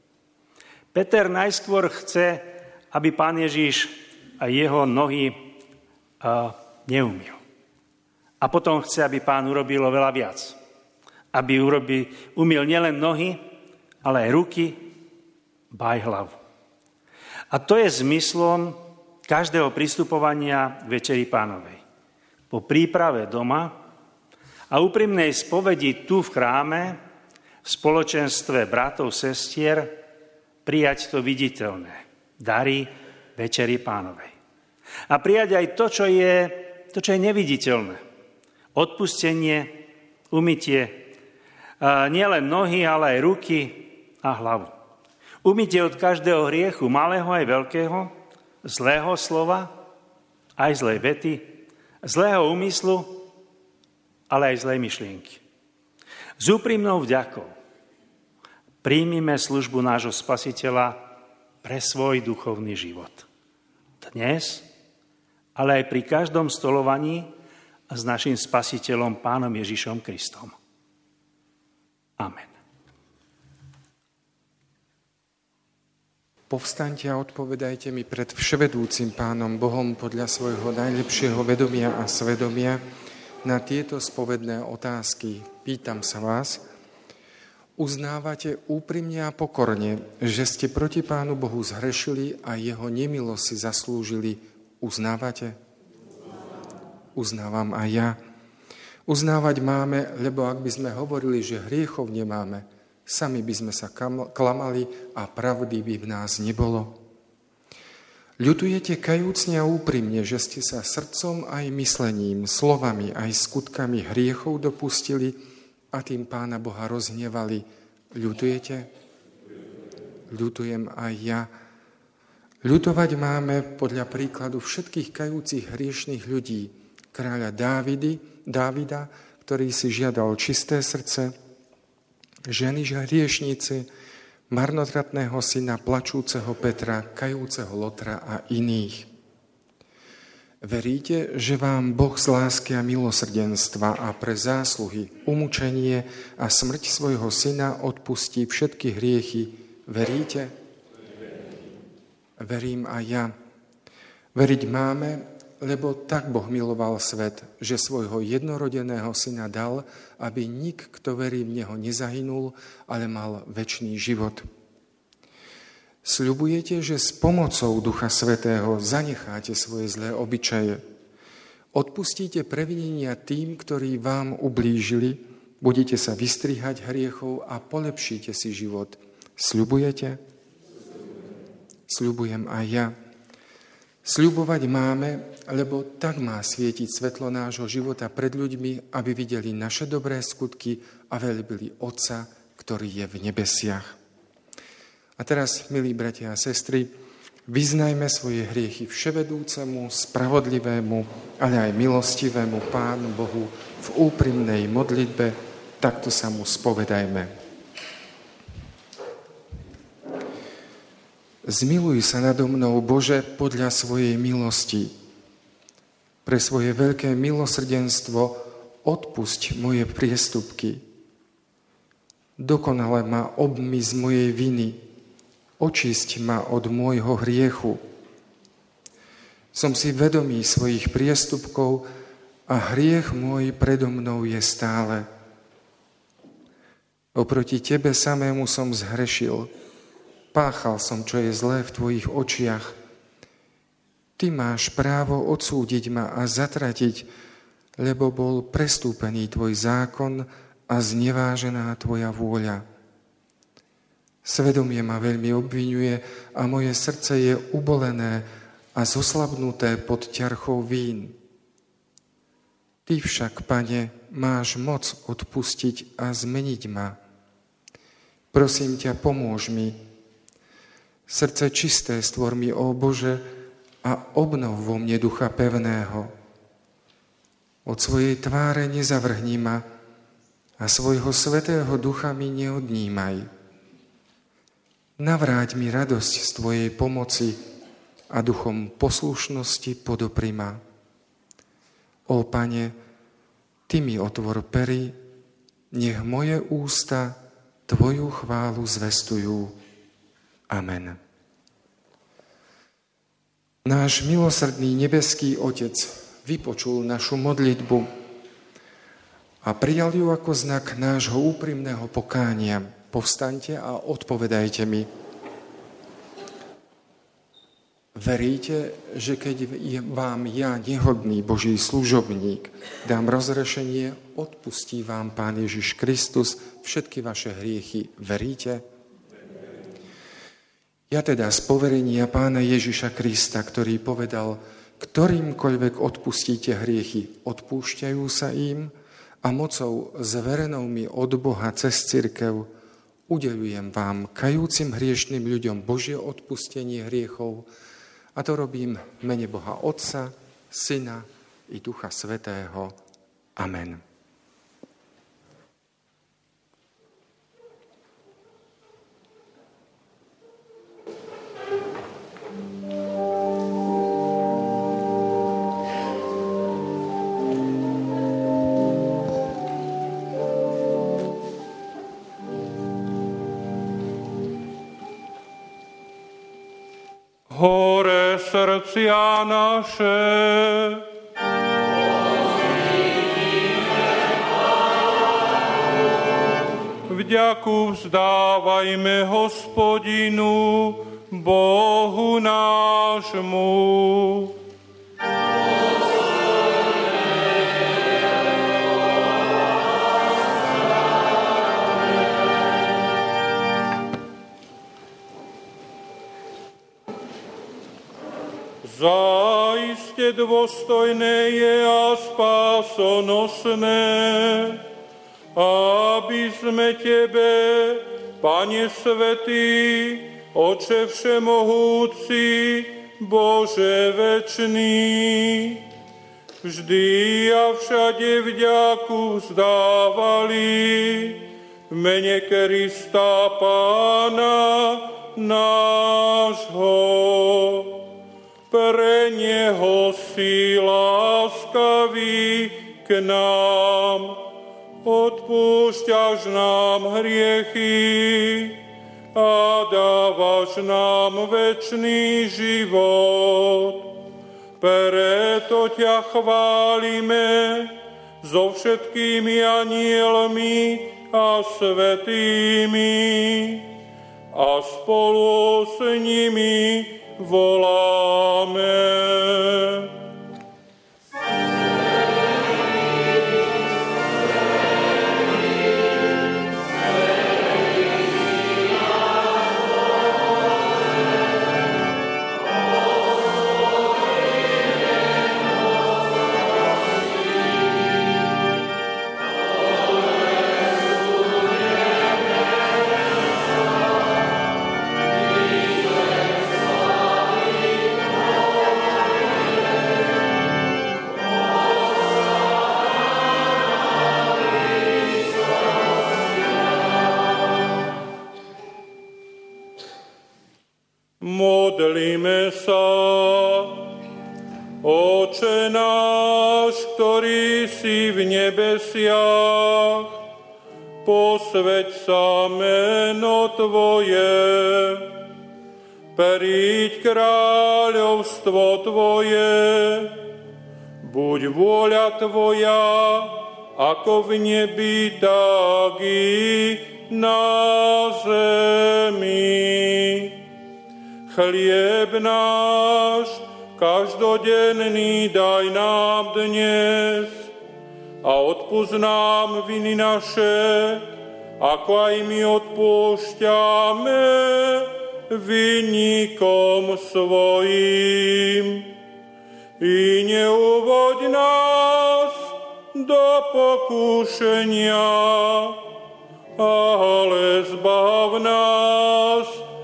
Peter najskôr chce, aby Pán Ježiš a jeho nohy uh, neumil. A potom chce, aby Pán urobil oveľa viac. Aby urobil, umil nielen nohy, ale aj ruky, ba aj hlavu. A to je zmyslom každého pristupovania k Večeri Pánovej. Po príprave doma a úprimnej spovedi tu v chráme, v spoločenstve bratov, sestier, prijať to viditeľné, dary Večeri Pánovej. A prijať aj to, čo je, to, čo je neviditeľné. Odpustenie, umytie, nielen nohy, ale aj ruky a hlavu. Umytie od každého hriechu, malého aj veľkého, zlého slova, aj zlej vety, zlého úmyslu, ale aj zlej myšlienky. S úprimnou vďakou príjmime službu nášho Spasiteľa pre svoj duchovný život. Dnes, ale aj pri každom stolovaní s našim Spasiteľom, Pánom Ježišom Kristom. Amen. Povstaňte a odpovedajte mi pred vševedúcim Pánom Bohom podľa svojho najlepšieho vedomia a svedomia na tieto spovedné otázky. Pýtam sa vás, uznávate úprimne a pokorne, že ste proti Pánu Bohu zhrešili a jeho nemilosť si zaslúžili? Uznávate? Uznávam aj ja. Uznávať máme, lebo ak by sme hovorili, že hriechov nemáme, sami by sme sa klamali a pravdy by v nás nebolo. Ľutujete kajúcne a úprimne, že ste sa srdcom aj myslením, slovami aj skutkami hriechov dopustili a tým Pána Boha rozhnevali. Ľutujete? Ľutujem aj ja. Ľutovať máme podľa príkladu všetkých kajúcich hriešných ľudí, kráľa Dávidy, Dávida, ktorý si žiadal čisté srdce, ženy hriešnice, marnotratného syna, plačúceho Petra, kajúceho Lotra a iných. Veríte, že vám Boh z lásky a milosrdenstva a pre zásluhy, umučenie a smrť svojho syna odpustí všetky hriechy? Veríte? Verím aj ja. Veriť máme, lebo tak Boh miloval svet, že svojho jednorodeného syna dal, aby nik, kto verí v neho, nezahynul, ale mal večný život. Sľubujete, že s pomocou Ducha Svätého zanecháte svoje zlé obyčaje. Odpustíte previnenia tým, ktorí vám ublížili, budete sa vystrihať hriechov a polepšíte si život. Sľubujete? Sľubujem aj ja. Sľubovať máme, lebo tak má svietiť svetlo nášho života pred ľuďmi, aby videli naše dobré skutky a veľbili Otca, ktorý je v nebesiach. A teraz, milí bratia a sestry, vyznajme svoje hriechy vševedúcemu, spravodlivému, ale aj milostivému Pánu Bohu v úprimnej modlitbe, takto sa mu spovedajme. Zmiluj sa nado mnou, Bože, podľa svojej milosti. Pre svoje veľké milosrdenstvo odpusť moje priestupky. Dokonale ma obmy z mojej viny, očisť ma od môjho hriechu. Som si vedomý svojich priestupkov a hriech môj predo mnou je stále. Oproti Tebe samému som zhrešil, páchal som, čo je zlé v Tvojich očiach. Ty máš právo odsúdiť ma a zatratiť, lebo bol prestúpený Tvoj zákon a znevážená Tvoja vôľa. Svedomie ma veľmi obviňuje a moje srdce je ubolené a zoslabnuté pod ťarchou vín. Ty však, Pane, máš moc odpustiť a zmeniť ma. Prosím ťa, pomôž mi. Srdce čisté stvor mi, ó Bože, a obnov vo mne ducha pevného. Od svojej tváre nezavrhni ma a svojho svätého ducha mi neodnímaj. Navráť mi radosť z Tvojej pomoci a duchom poslušnosti podopri ma. Ó Pane, Ty mi otvor pery, nech moje ústa Tvoju chválu zvestujú. Amen. Náš milosrdný nebeský Otec vypočul našu modlitbu a prijal ju ako znak nášho úprimného pokánia. Povstaňte a odpovedajte mi. Veríte, že keď vám ja, nehodný Boží služobník, dám rozrešenie, odpustí vám Pán Ježiš Kristus všetky vaše hriechy? Veríte? Ja teda z poverenia Pána Ježiša Krista, ktorý povedal, ktorýmkoľvek odpustíte hriechy, odpúšťajú sa im, a mocou zverenou mi od Boha cez cirkev udeľujem vám, kajúcim hriešným ľuďom, Božie odpustenie hriechov, a to robím v mene Boha Otca, Syna i Ducha Svätého. Amen. Hore srdcia naše, vďaku vzdávajme Hospodinu, Bohu nášmu. Zaiste dôstojné je a spásonosné, aby sme Tebe, Pane svätý, Oče všemohúci, Bože večný, vždy a všade vďaku vzdávali v mene Krista Pána nášho. Pre Neho si láskavý k nám, odpúšťaš nám hriechy a dávaš nám večný život. Preto ťa chválime so všetkými anielmi a svätými a spolu s nimi voláme. Modlíme sa. Oče náš, ktorý si v nebesiach, posväť sa meno Tvoje, príď kráľovstvo Tvoje, buď vôľa Tvoja, ako v nebi, tak i na zemi. Chlieb náš každodenný daj nám dnes a odpusť nám viny naše, ako aj my odpúšťame vinníkom svojim. I neuvoď nás do pokúšenia, ale zbav nás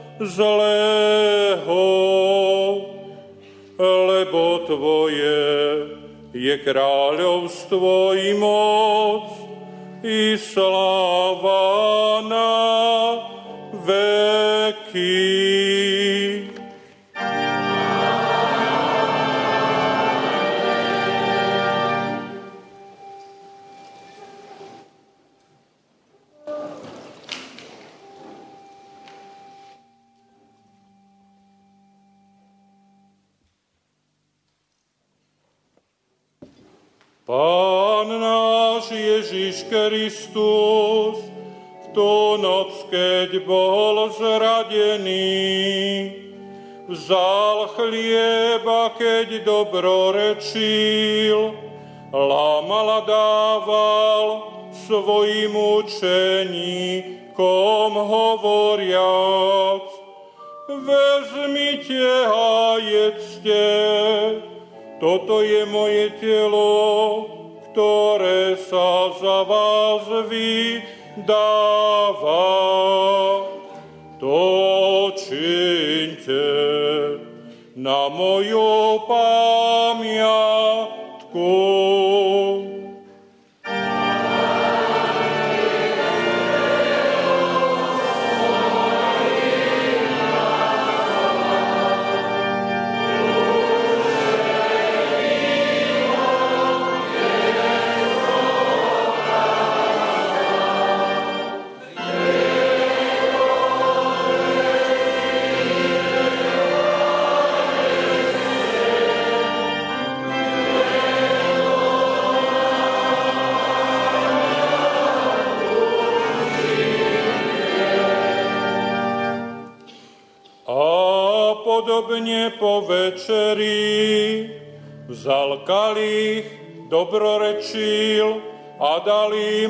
zlého. Lebo Tvoje je kráľovstvo i moc i sláva na veky. Pán náš Ježiš Kristus, v tú noc, keď bol zradený, vzal chlieba, keď dobrorečil, lámal a dával svojim učeníkom hovoriac: vezmite a jedzte, toto je moje telo, ktoré sa za vás vydáva. To čiňte na moju pamiatku. Podobne po večeri vzal kalich, dobrorečil a dal im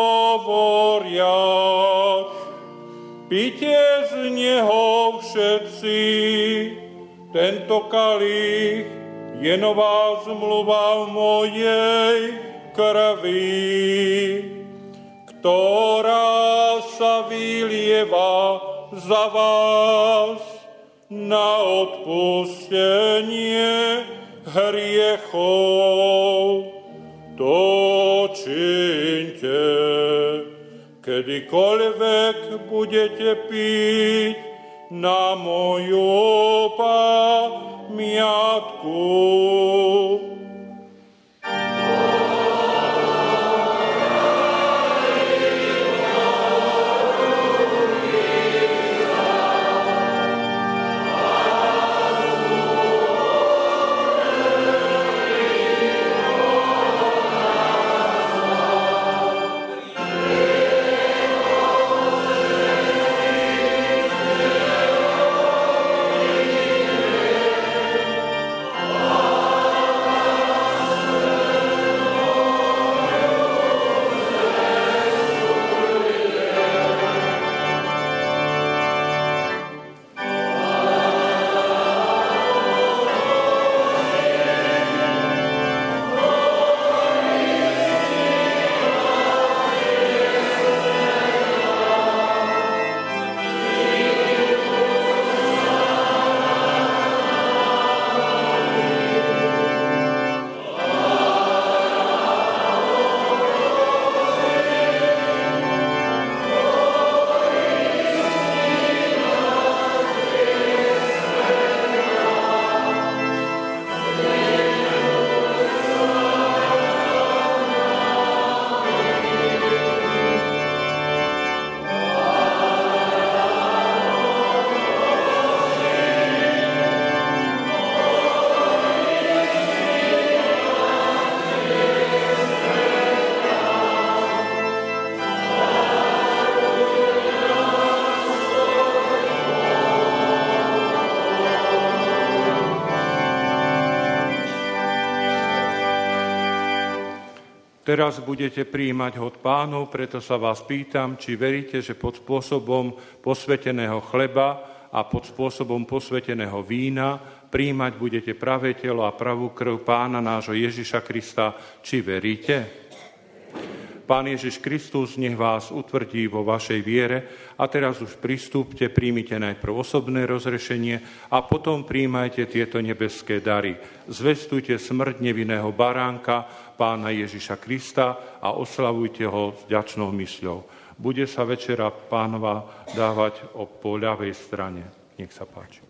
hovoriac: pite z neho všetci, tento kalich je nová zmluva v mojej krvi, ktorá sa vylieva za vás na odpustenie hriechov. To čiňte, kedykoľvek budete piť na moju pamiatku. Oh Teraz budete prijímať hod Pánov, preto sa vás pýtam, či veríte, že pod spôsobom posväteného chleba a pod spôsobom posväteného vína prijímať budete pravé telo a pravú krv Pána nášho Ježiša Krista. Či veríte? Pán Ježiš Kristus nech vás utvrdí vo vašej viere a teraz už pristúpte, príjmite najprv osobné rozrešenie a potom príjmajte tieto nebeské dary. Zvestujte smrť nevinného baránka Pána Ježiša Krista a oslavujte ho s vďačnou mysľou. Bude sa večera Pánova dávať po ľavej strane. Nech sa páči.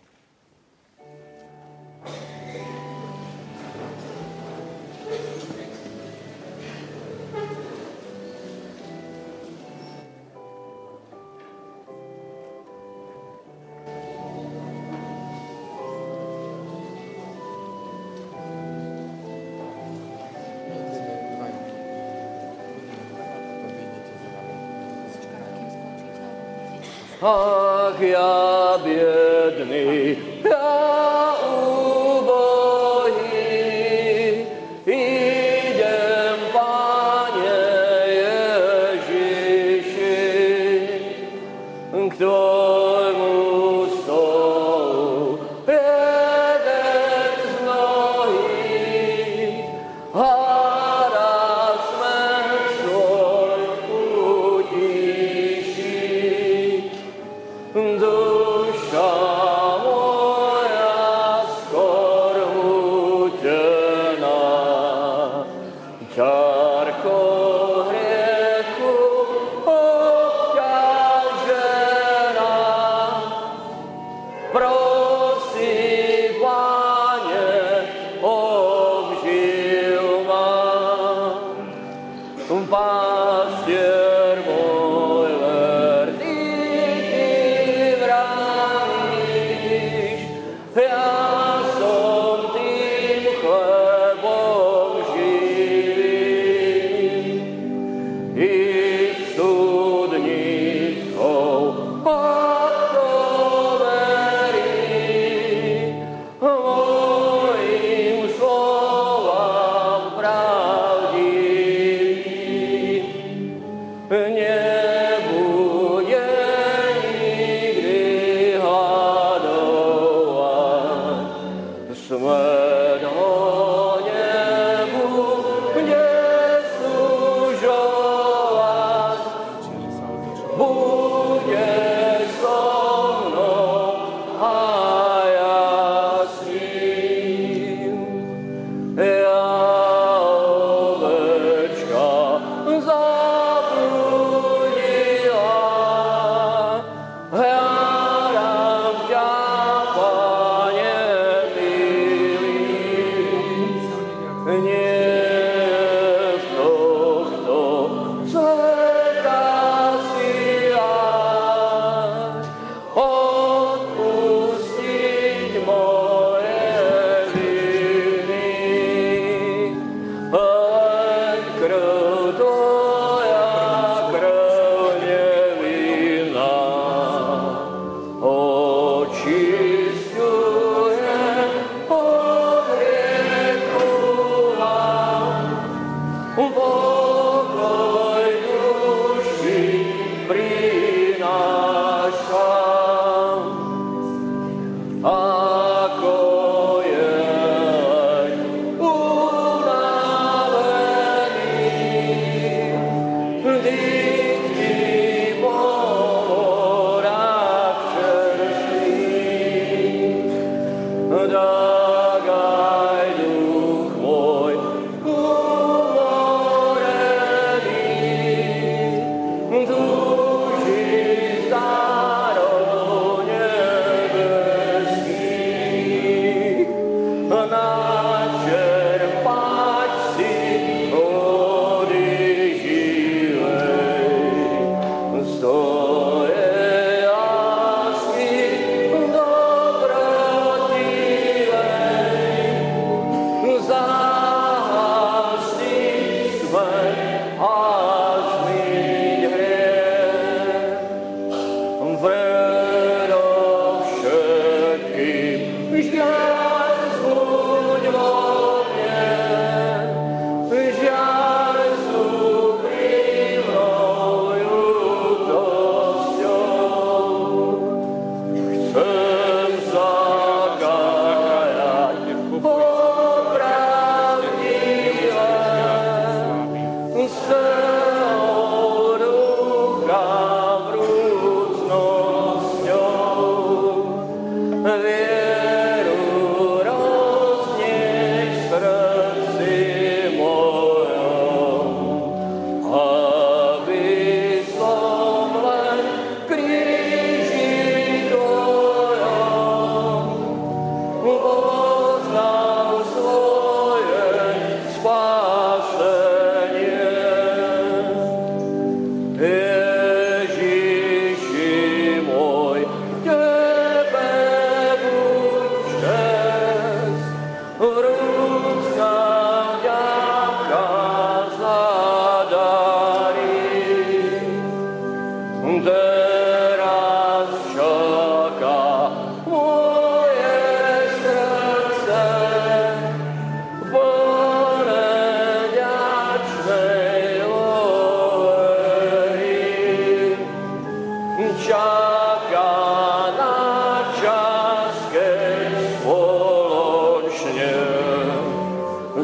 Ach, ja biedny, ja ubohý, idem, Pane Ježiši, k Tvojmu stolu, jeden z mnohých, a raz smrť svoj utíši. Duša moja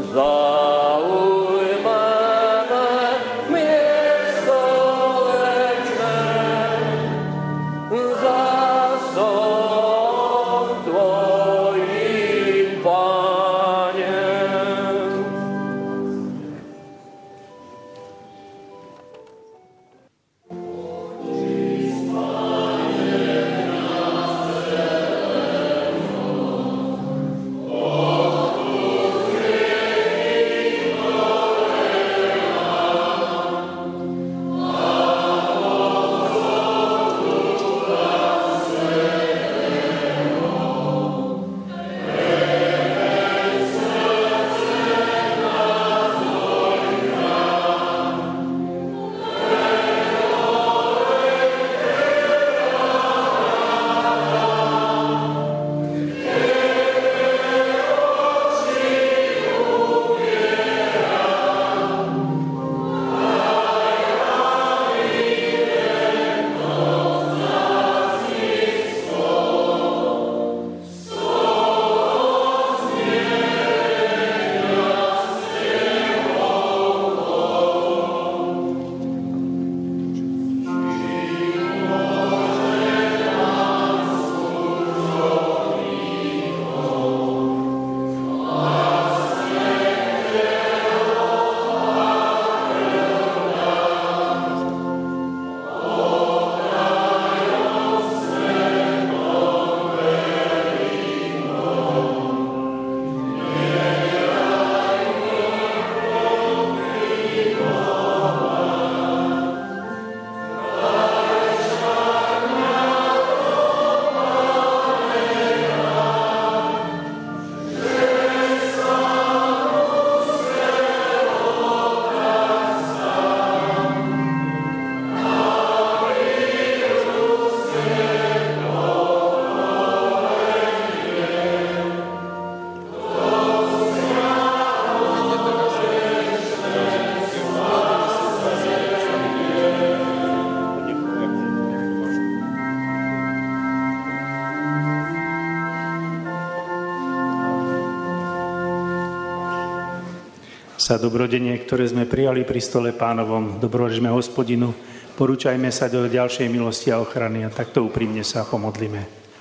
Za dobrodenie, ktoré sme prijali pri stole Pánovom, dobrorežme Hospodinu, porúčajme sa do ďalšej milosti a ochrany a takto úprimne sa pomodlíme.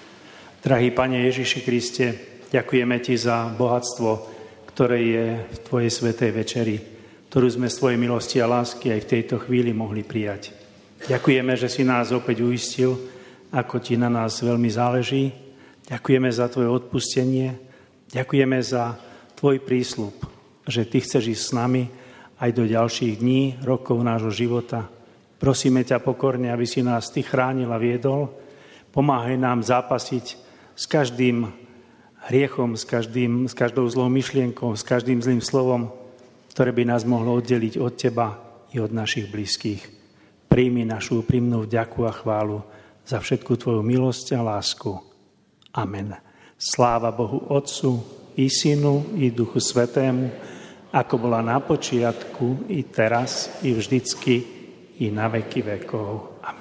Drahý Pane Ježiši Kriste, ďakujeme Ti za bohatstvo, ktoré je v Tvojej svätej večeri, ktorú sme z Tvojej milosti a lásky aj v tejto chvíli mohli prijať. Ďakujeme, že si nás opäť uistil, ako Ti na nás veľmi záleží. Ďakujeme za Tvoje odpustenie, ďakujeme za Tvoj prísľub, že Ty chceš ísť s nami aj do ďalších dní, rokov nášho života. Prosíme ťa pokorne, aby si nás Ty chránil a viedol. Pomáhaj nám zápasiť s každým hriechom, s, každým, s každou zlou myšlienkou, s každým zlým slovom, ktoré by nás mohlo oddeliť od Teba i od našich blízkych. Príjmi našu úprimnú vďaku a chválu za všetku Tvoju milosť a lásku. Amen. Sláva Bohu Otcu, i Synu, i Duchu Svätému, ako bola na počiatku, i teraz, i vždycky, i na veky vekov. Amen.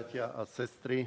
bratia a sestry,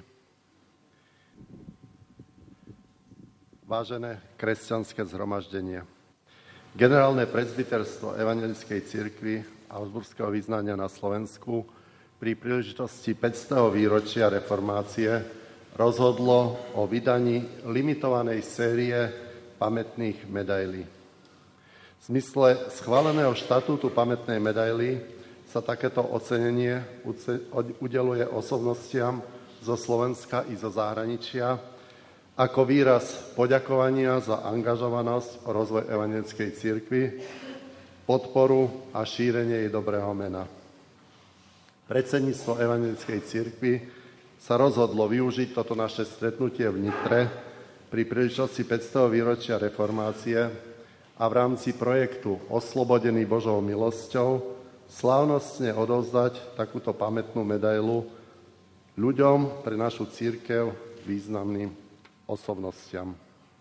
vážené kresťanské zhromaždenie. Generálne presbyterstvo Evangelickej cirkvi Augsburského vyznania na Slovensku pri príležitosti päťstého výročia reformácie rozhodlo o vydaní limitovanej série pamätných medailí. V zmysle schváleného štatútu pamätnej medaily sa takéto ocenenie udeľuje osobnostiam zo Slovenska i zo zahraničia ako výraz poďakovania za angažovanosť o rozvoj evangelickej cirkvi, podporu a šírenie jej dobrého mena. Predsedníctvo evangelickej cirkvi sa rozhodlo využiť toto naše stretnutie v Nitre pri príležitosti päťstého výročia reformácie a v rámci projektu Oslobodený Božou milosťou slávnostne odovzdať takúto pamätnú medailu ľuďom pre našu cirkev významným osobnostiam.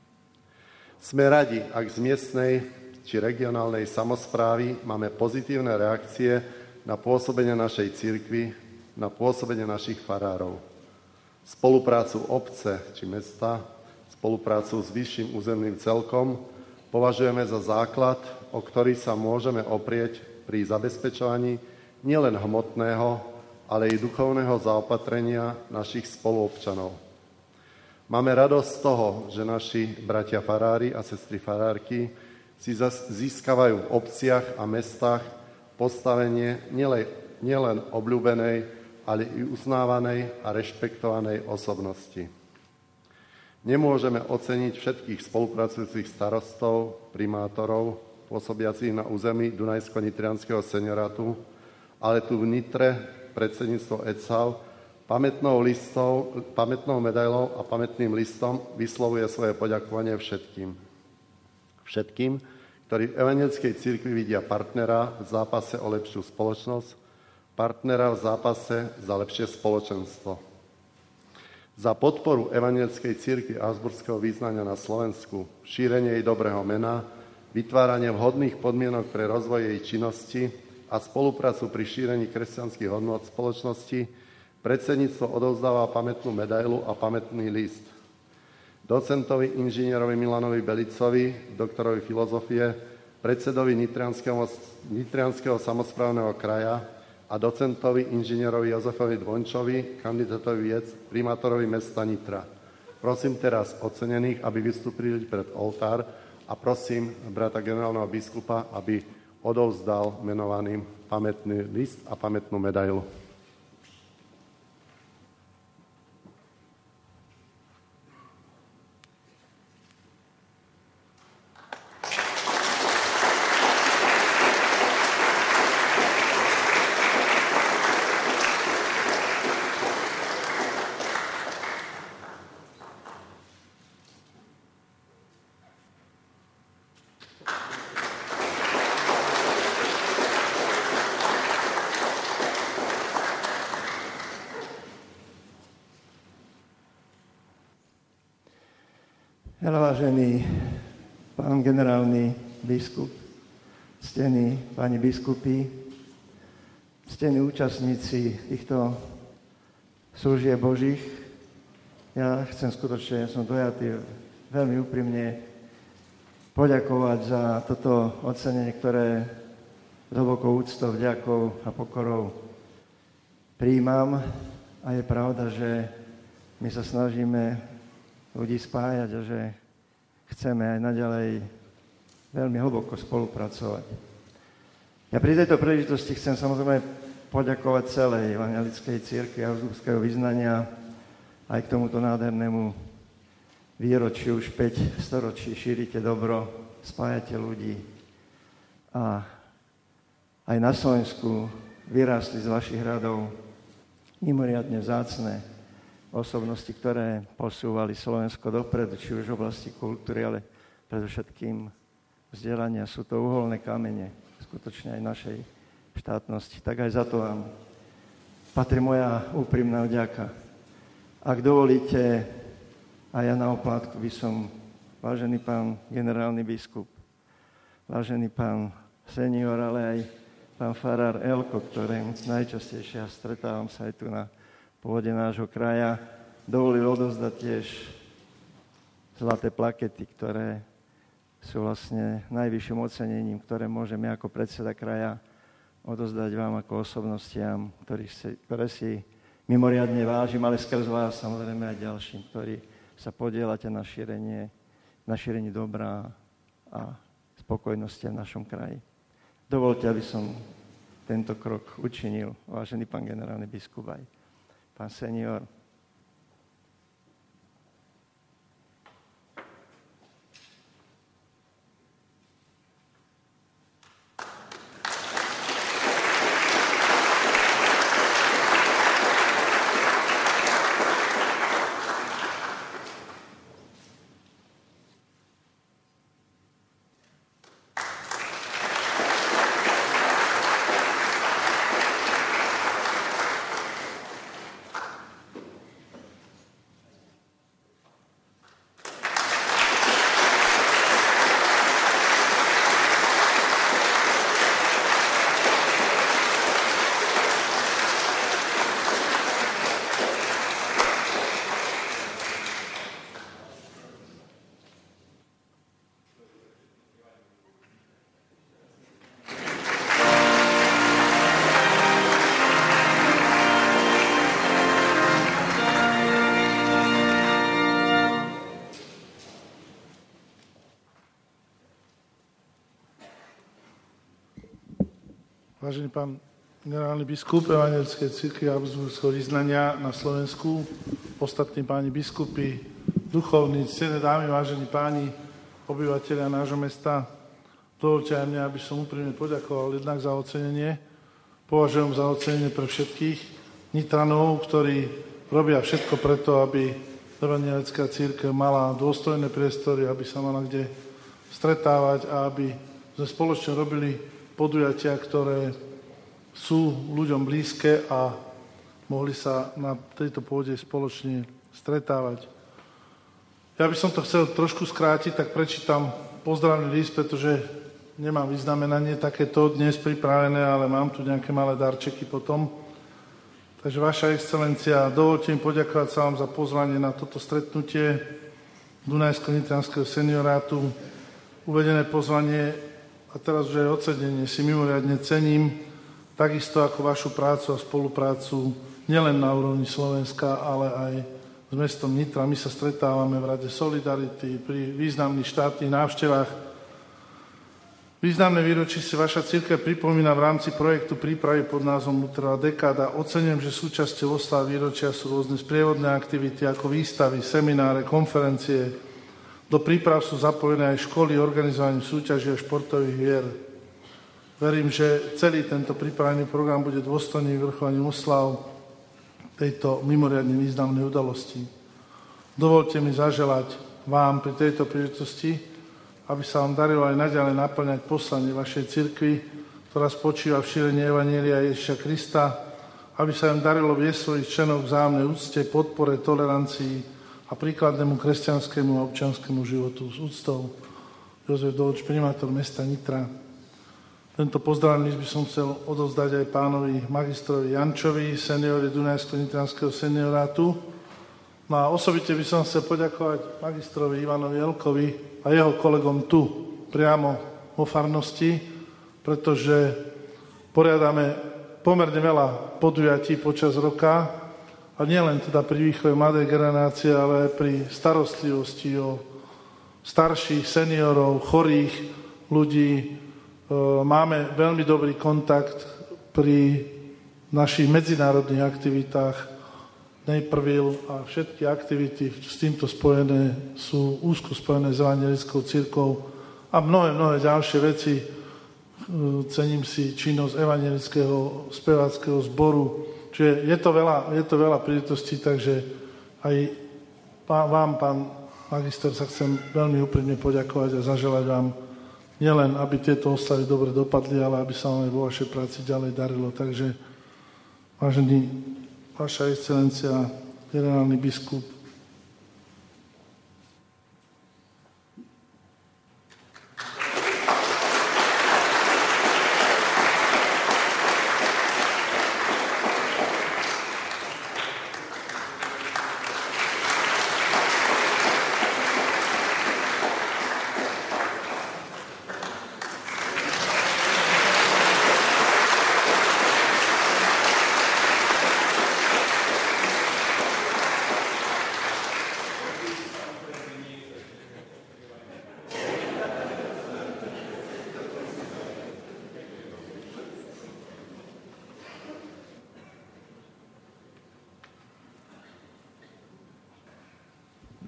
Sme radi, ak z miestnej či regionálnej samosprávy máme pozitívne reakcie na pôsobenie našej cirkvi, na pôsobenie našich farárov. Spoluprácu obce či mesta, spoluprácu s vyšším územným celkom považujeme za základ, o ktorý sa môžeme oprieť pri zabezpečovaní nielen hmotného, ale i duchovného zaopatrenia našich spoluobčanov. Máme radosť z toho, že naši bratia farári a sestry farárky si získavajú v obciach a mestách postavenie nielen, nielen obľúbenej, ale i uznávanej a rešpektovanej osobnosti. Nemôžeme oceniť všetkých spolupracujúcich starostov, primátorov, pôsobiacich na území Dunajsko-Nitrianskeho seniorátu, ale tu v Nitre predsedníctvo é cé á vé pamätnou, listou, pamätnou medailou a pamätným listom vyslovuje svoje poďakovanie všetkým. Všetkým, ktorí v evangelickej cirkvi vidia partnera v zápase o lepšiu spoločnosť, partnera v zápase za lepšie spoločenstvo. Za podporu evangelickej cirkvi Augsburského vyznania na Slovensku, šírenie jej dobrého mena, vytváranie vhodných podmienok pre rozvoj jej činnosti a spoluprácu pri šírení kresťanských hodnôt spoločnosti predsedníctvo odovzdáva pamätnú medailu a pamätný list docentovi inžinierovi Milanovi Belicovi, doktorovi filozofie, predsedovi Nitrianskeho, Nitrianskeho samosprávneho kraja a docentovi inžinierovi Jozefovi Dvončovi, kandidátovi vied, primátorovi mesta Nitra. Prosím teraz ocenených, aby vystúpili pred oltár a prosím brata generálneho biskupa, aby odovzdal menovaným pamätný list a pamätnú medailu. Vážený pán generálny biskup, ctení páni biskupy, ctení účastníci týchto služieb Božích, ja chcem skutočne, ja som dojatý, veľmi úprimne poďakovať za toto ocenenie, ktoré s hlbokou úctou, vďakou a pokorou prijímam. A je pravda, že my sa snažíme ľudí spájať a že chceme aj naďalej veľmi hlboko spolupracovať. Ja pri tejto príležitosti chcem samozrejme poďakovať celej evangelickej cirkvi Augsburského vyznania aj k tomuto nádhernému výročiu, už päť storočí šírite dobro, spájate ľudí a aj na Slovensku vyrástli z vašich radov mimoriadne vzácne osobnosti, ktoré posúvali Slovensko dopredu, či už v oblasti kultúry, ale predovšetkým vzdelania. Sú to uholné kamene, skutočne aj našej štátnosti. Tak aj za to vám patrí moja úprimná vďaka. Ak dovolíte, a ja na oplátku by som, vážený pán generálny biskup, vážený pán senior, ale aj pán farár Elko, ktorým najčastejšie stretávam sa aj tu na pôde nášho kraja dovolil odovzdať tiež zlaté plakety, ktoré sú vlastne najvyšším ocenením, ktoré môžeme ako predseda kraja odozdať vám ako osobnostiam, si, ktoré si mimoriadne vážim, ale skrz vás samozrejme aj ďalším, ktorí sa podielate na šírenie, na šírenie dobrá a spokojnosti v našom kraji. Dovolte, aby som tento krok učinil, vážený pán generálny biskup aj pán senior. Vážený pán generálny biskup Evanjelickej cirkvi a Habsburského vyznania na Slovensku, ostatní páni biskupy, duchovní, ctené dámy, vážení páni, obyvateľia nášho mesta, dovoľte aj mňa, aby som úprimne poďakoval jednak za ocenenie. Považujem za ocenenie pre všetkých Nitranov, ktorí robia všetko preto, aby Evanjelická cirkev mala dôstojné priestory, aby sa mala kde stretávať a aby sme spoločne robili podujatia, ktoré sú ľuďom blízke a mohli sa na tejto pôde spoločne stretávať. Ja by som to chcel trošku skrátiť, tak prečítam pozdravný list, pretože nemám vyznamenanie takéto dnes pripravené, ale mám tu nejaké malé darčeky potom. Takže Vaša excelencia, dovolte mi poďakovať sa vám za pozvanie na toto stretnutie Dunajsko-Nitranského seniorátu. Uvedené pozvanie a teraz už aj ocenenie si mimoriadne cením, takisto ako vašu prácu a spoluprácu nielen na úrovni Slovenska, ale aj s mestom Nitra. My sa stretávame v Rade Solidarity pri významných štátnych návštevách. Významné výročie si vaša cirkev pripomína v rámci projektu prípravy pod názvom Lutherova dekáda. Oceňujem, že súčasťou oslav výročia sú rôzne sprievodné aktivity ako výstavy, semináre, konferencie. Do príprav sú zapojené aj školy, organizovaním súťaží a športových hier. Verím, že celý tento prípravný program bude dôstojným vrchovaním oslav tejto mimoriadne významnej udalosti. Dovolte mi zaželať vám pri tejto príležitosti, aby sa vám darilo aj naďalej naplňať poslanie vašej cirkvi, ktorá spočíva v šírení Evanjelia Ježiša Krista, aby sa vám darilo viesť svojich členov k vzájomnej úcte, podpore, tolerancii a príkladnému kresťanskému a občianskému životu s úctou. Jozef Dolč, primátor mesta Nitra. Tento pozdravný list by som chcel odovzdať aj pánovi magistrovi Jančovi, seniori Dunajsko-Nitranského seniorátu. No a osobite by som chcel poďakovať magistrovi Ivanovi Jelkovi a jeho kolegom tu, priamo vo farnosti, pretože poriadame pomerne veľa podujatí počas roka, a nielen teda pri výchove mladej generácie, ale aj pri starostlivosti o starších, seniorov, chorých ľudí. Máme veľmi dobrý kontakt pri našich medzinárodných aktivitách. Nejprvil a všetky aktivity s týmto spojené sú úzko spojené s evanjelickou cirkvou a mnohé, mnohé ďalšie veci. Cením si činnosť evanjelického speváckého zboru. Čiže je to veľa, je to veľa príležitostí, takže aj vám, pán magister, sa chcem veľmi úprimne poďakovať a zaželať vám nielen, aby tieto oslavy dobre dopadli, ale aby sa vám aj vo vašej práci ďalej darilo. Takže, vážený vaša excelencia, generálny biskup,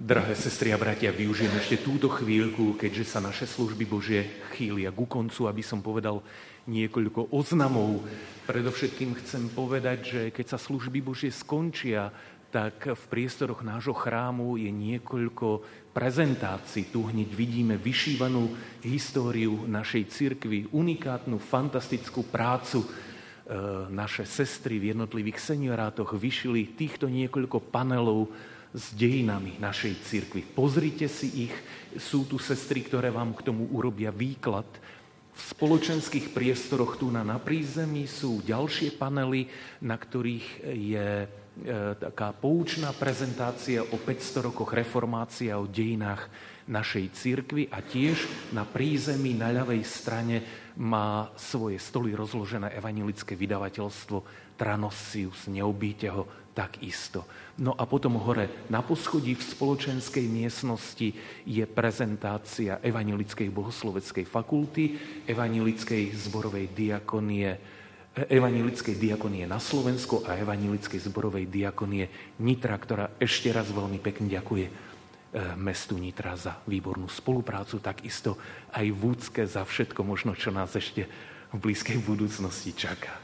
Drahé sestry a bratia, využijem ešte túto chvíľku, keďže sa naše služby Božie chýlia ku koncu, aby som povedal niekoľko oznamov. Predovšetkým chcem povedať, že keď sa služby Božie skončia, tak v priestoroch nášho chrámu je niekoľko prezentácií. Tu hneď vidíme vyšívanú históriu našej cirkvi, unikátnu, fantastickú prácu. Naše sestry v jednotlivých seniorátoch vyšili týchto niekoľko panelov s dejinami našej cirkvi. Pozrite si ich, sú tu sestry, ktoré vám k tomu urobia výklad. V spoločenských priestoroch tu na, na prízemí sú ďalšie panely, na ktorých je e, taká poučná prezentácia o päťsto rokoch reformácie a o dejinách našej cirkvi a tiež na prízemí na ľavej strane má svoje stoly rozložené evanjelické vydavateľstvo Tranosius, neobíte ho takisto. No a potom hore na poschodí v spoločenskej miestnosti je prezentácia evanjelickej bohosloveckej fakulty, evanjelickej zborovej diakonie, evanjelickej diakonie na Slovensku a evanjelickej zborovej diakonie Nitra, ktorá ešte raz veľmi pekne ďakuje mestu Nitra za výbornú spoluprácu, takisto aj v Úcke za všetko možno, čo nás ešte v blízkej budúcnosti čaká.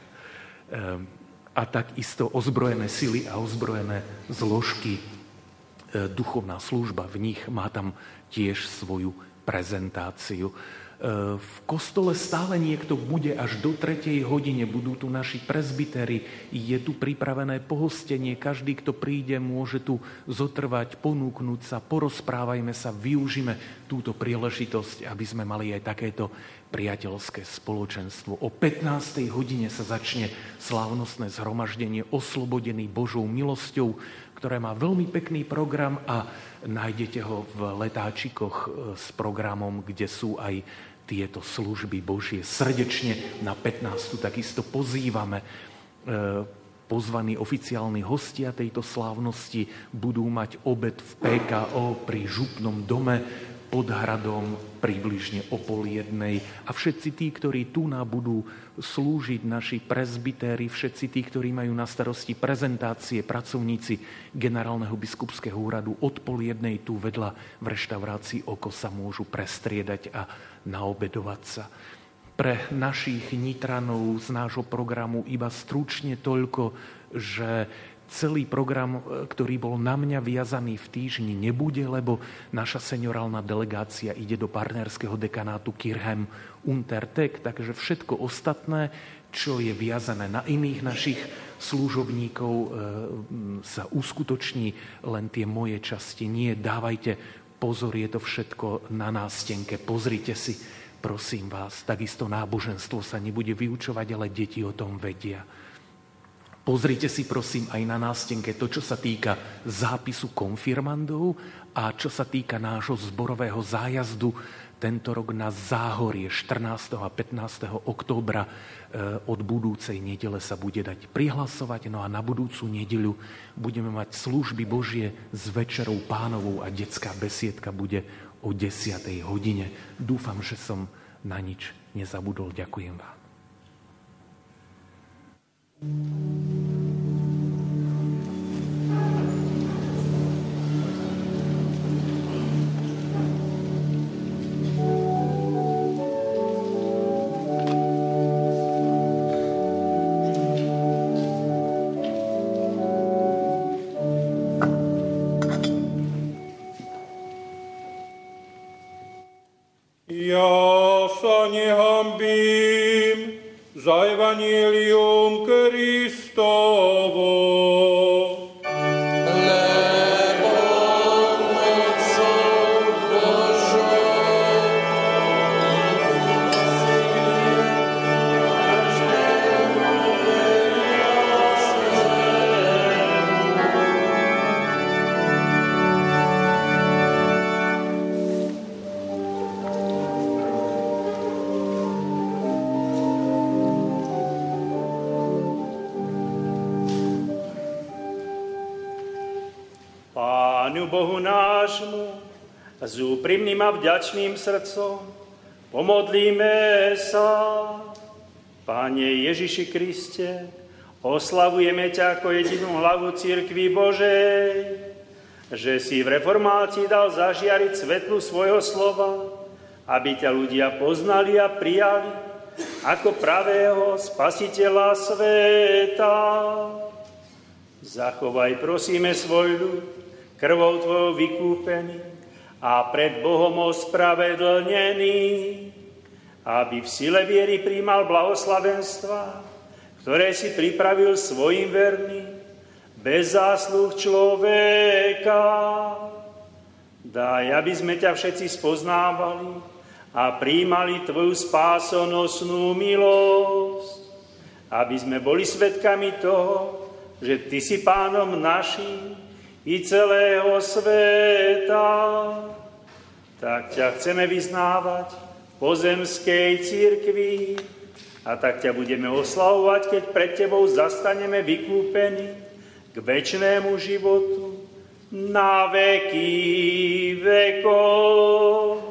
A takisto ozbrojené sily a ozbrojené zložky, duchovná služba v nich má tam tiež svoju prezentáciu. V kostole stále niekto bude až do tretej hodine, budú tu naši presbyteri, je tu pripravené pohostenie, každý, kto príde, môže tu zotrvať, ponúknuť sa, porozprávajme sa, využíme túto príležitosť, aby sme mali aj takéto priateľské spoločenstvo. O pätnástej hodine sa začne slávnostné zhromaždenie Oslobodený Božou milosťou, ktoré má veľmi pekný program a nájdete ho v letáčikoch s programom, kde sú aj tieto služby Božie. Srdečne na pätnástu takisto pozývame. Pozvaní oficiálni hostia tejto slávnosti budú mať obed v pé ká ó pri Župnom dome pod hradom približne o pol jednej. A všetci tí, ktorí tu na budú slúžiť, naši presbytéri, všetci tí, ktorí majú na starosti prezentácie, pracovníci generálneho biskupského úradu od pol jednej tu vedľa v reštaurácii Oko sa môžu prestriedať a naobedovať sa. Pre našich Nitranov z nášho programu iba stručne toľko, že celý program, ktorý bol na mňa viazaný v týždni, nebude, lebo naša seniorálna delegácia ide do partnerského dekanátu Kirchheim Untertech, takže všetko ostatné, čo je viazané na iných našich služobníkov, sa uskutoční, len tie moje časti nie. Dávajte pozor, je to všetko na nástenke, pozrite si, prosím vás. Takisto náboženstvo sa nebude vyučovať, ale deti o tom vedia. Pozrite si prosím aj na nástenke to, čo sa týka zápisu konfirmandov a čo sa týka nášho zborového zájazdu tento rok na Záhorie štrnásteho a pätnásteho októbra. Od budúcej nedele sa bude dať prihlasovať, no a na budúcu nedeľu budeme mať služby Božie s Večerou Pánovou a detská besiedka bude o desiatej hodine. Dúfam, že som na nič nezabudol. Ďakujem vám. Ja sa nehambím za evanjelium Kristovo. Lebo mocou Božou Bohu nášmu s úprimným a vďačným srdcom pomodlíme sa. Pane Ježiši Kriste, oslavujeme ťa ako jedinú hlavu cirkvi Božej. že si v reformácii dal zažiariť svetlu svojho slova, aby ťa ľudia poznali a prijali ako pravého spasiteľa sveta. Zachovaj, prosíme, svoj ľud, krvou tvojou vykúpený a pred Bohom ospravedlnený, aby v sile viery príjmal blahoslavenstva, ktoré si pripravil svojim verným, bez zásluh človeka. Daj, aby sme ťa všetci spoznávali a prijímali tvoju spásonosnú milosť, aby sme boli svedkami toho, že ty si pánom naším i celého sveta. Tak ťa chceme vyznávať v pozemskej cirkvi a tak ťa budeme oslavovať, keď pred tebou zastaneme vykúpení k večnému životu na veky vekov.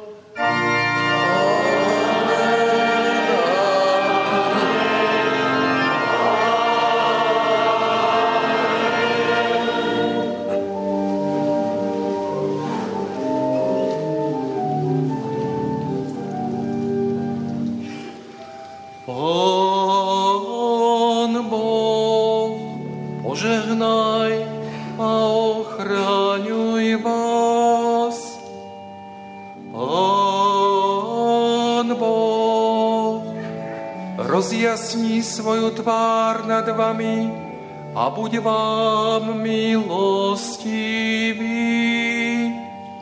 Požehnaj a ochraňuj vás. Pán Boh rozjasní svoju tvár nad vami a buď vám milostivý.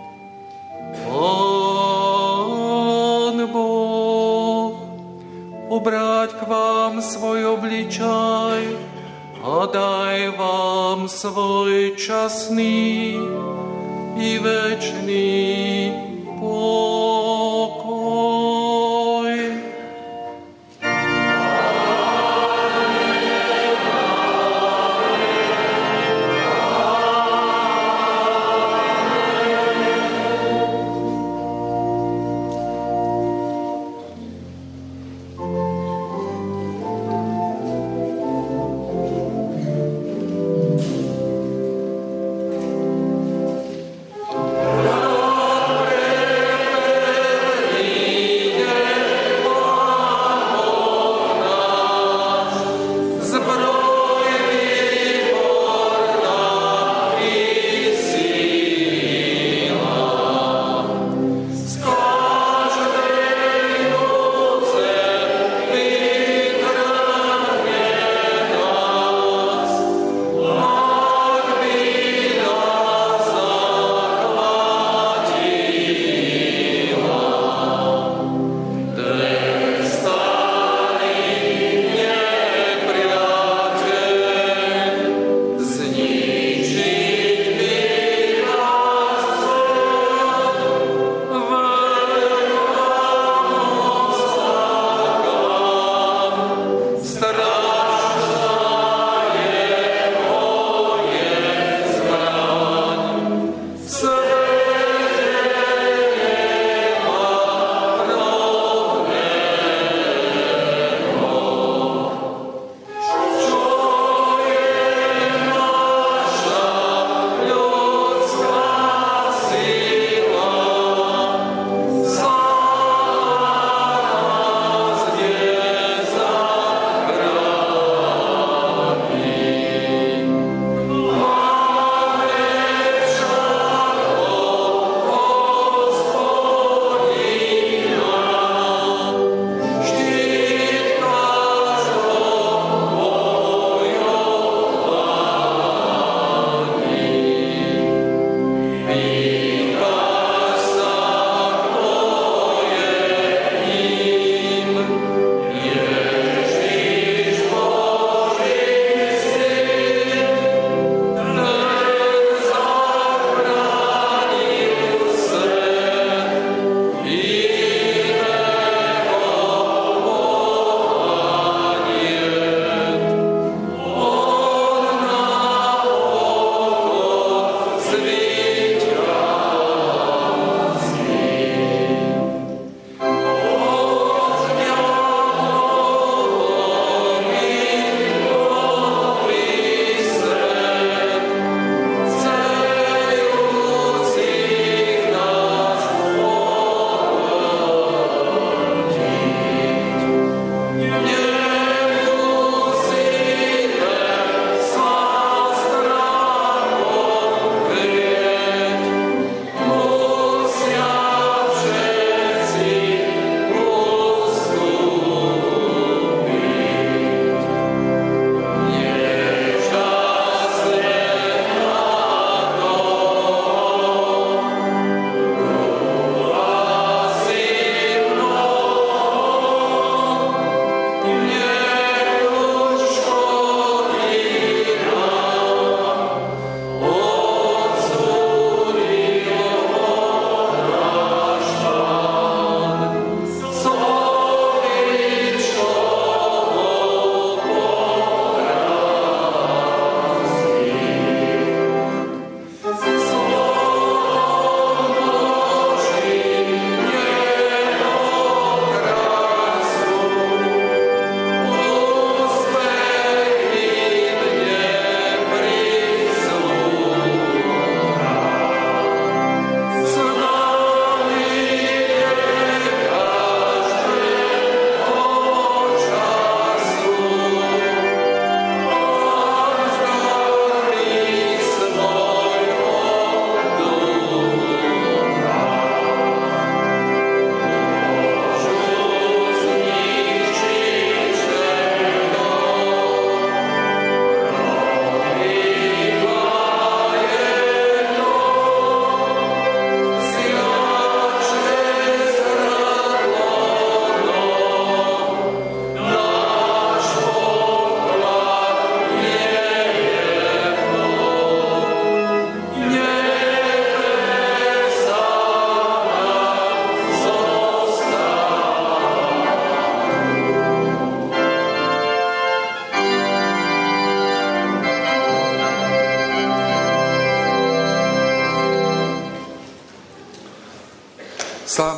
Pán Boh obráť k vám svoj obličaj a daj vám svoj časný i večný pokoj. Dobre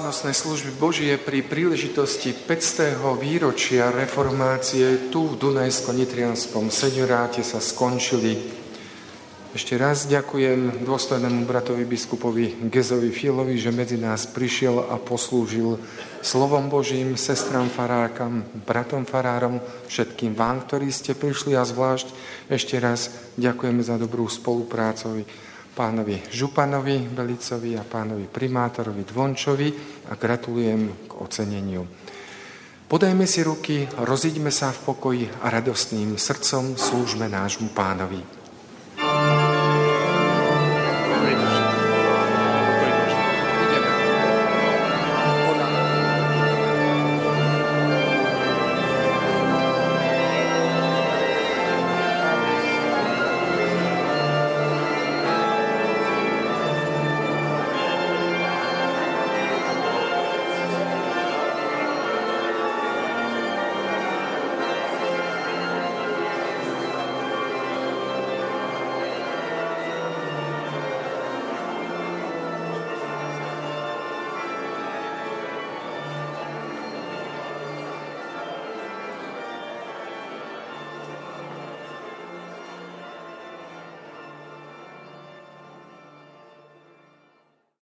slávnostné služby Božie pri príležitosti päťstého výročia reformácie tu v Dunajsko-Nitrianskom senioráte sa skončili. Ešte raz ďakujem dôstojnému bratovi biskupovi Gezovi Filovi, že medzi nás prišiel a poslúžil slovom Božím, sestram farárkam, bratom farárom, všetkým vám, ktorí ste prišli, a zvlášť ešte raz ďakujeme za dobrú spoluprácu pánovi županovi Belicovi a pánovi primátorovi Dvončovi a gratulujem k oceneniu. Podajme si ruky, rozíďme sa v pokoji a radostným srdcom slúžme nášmu pánovi.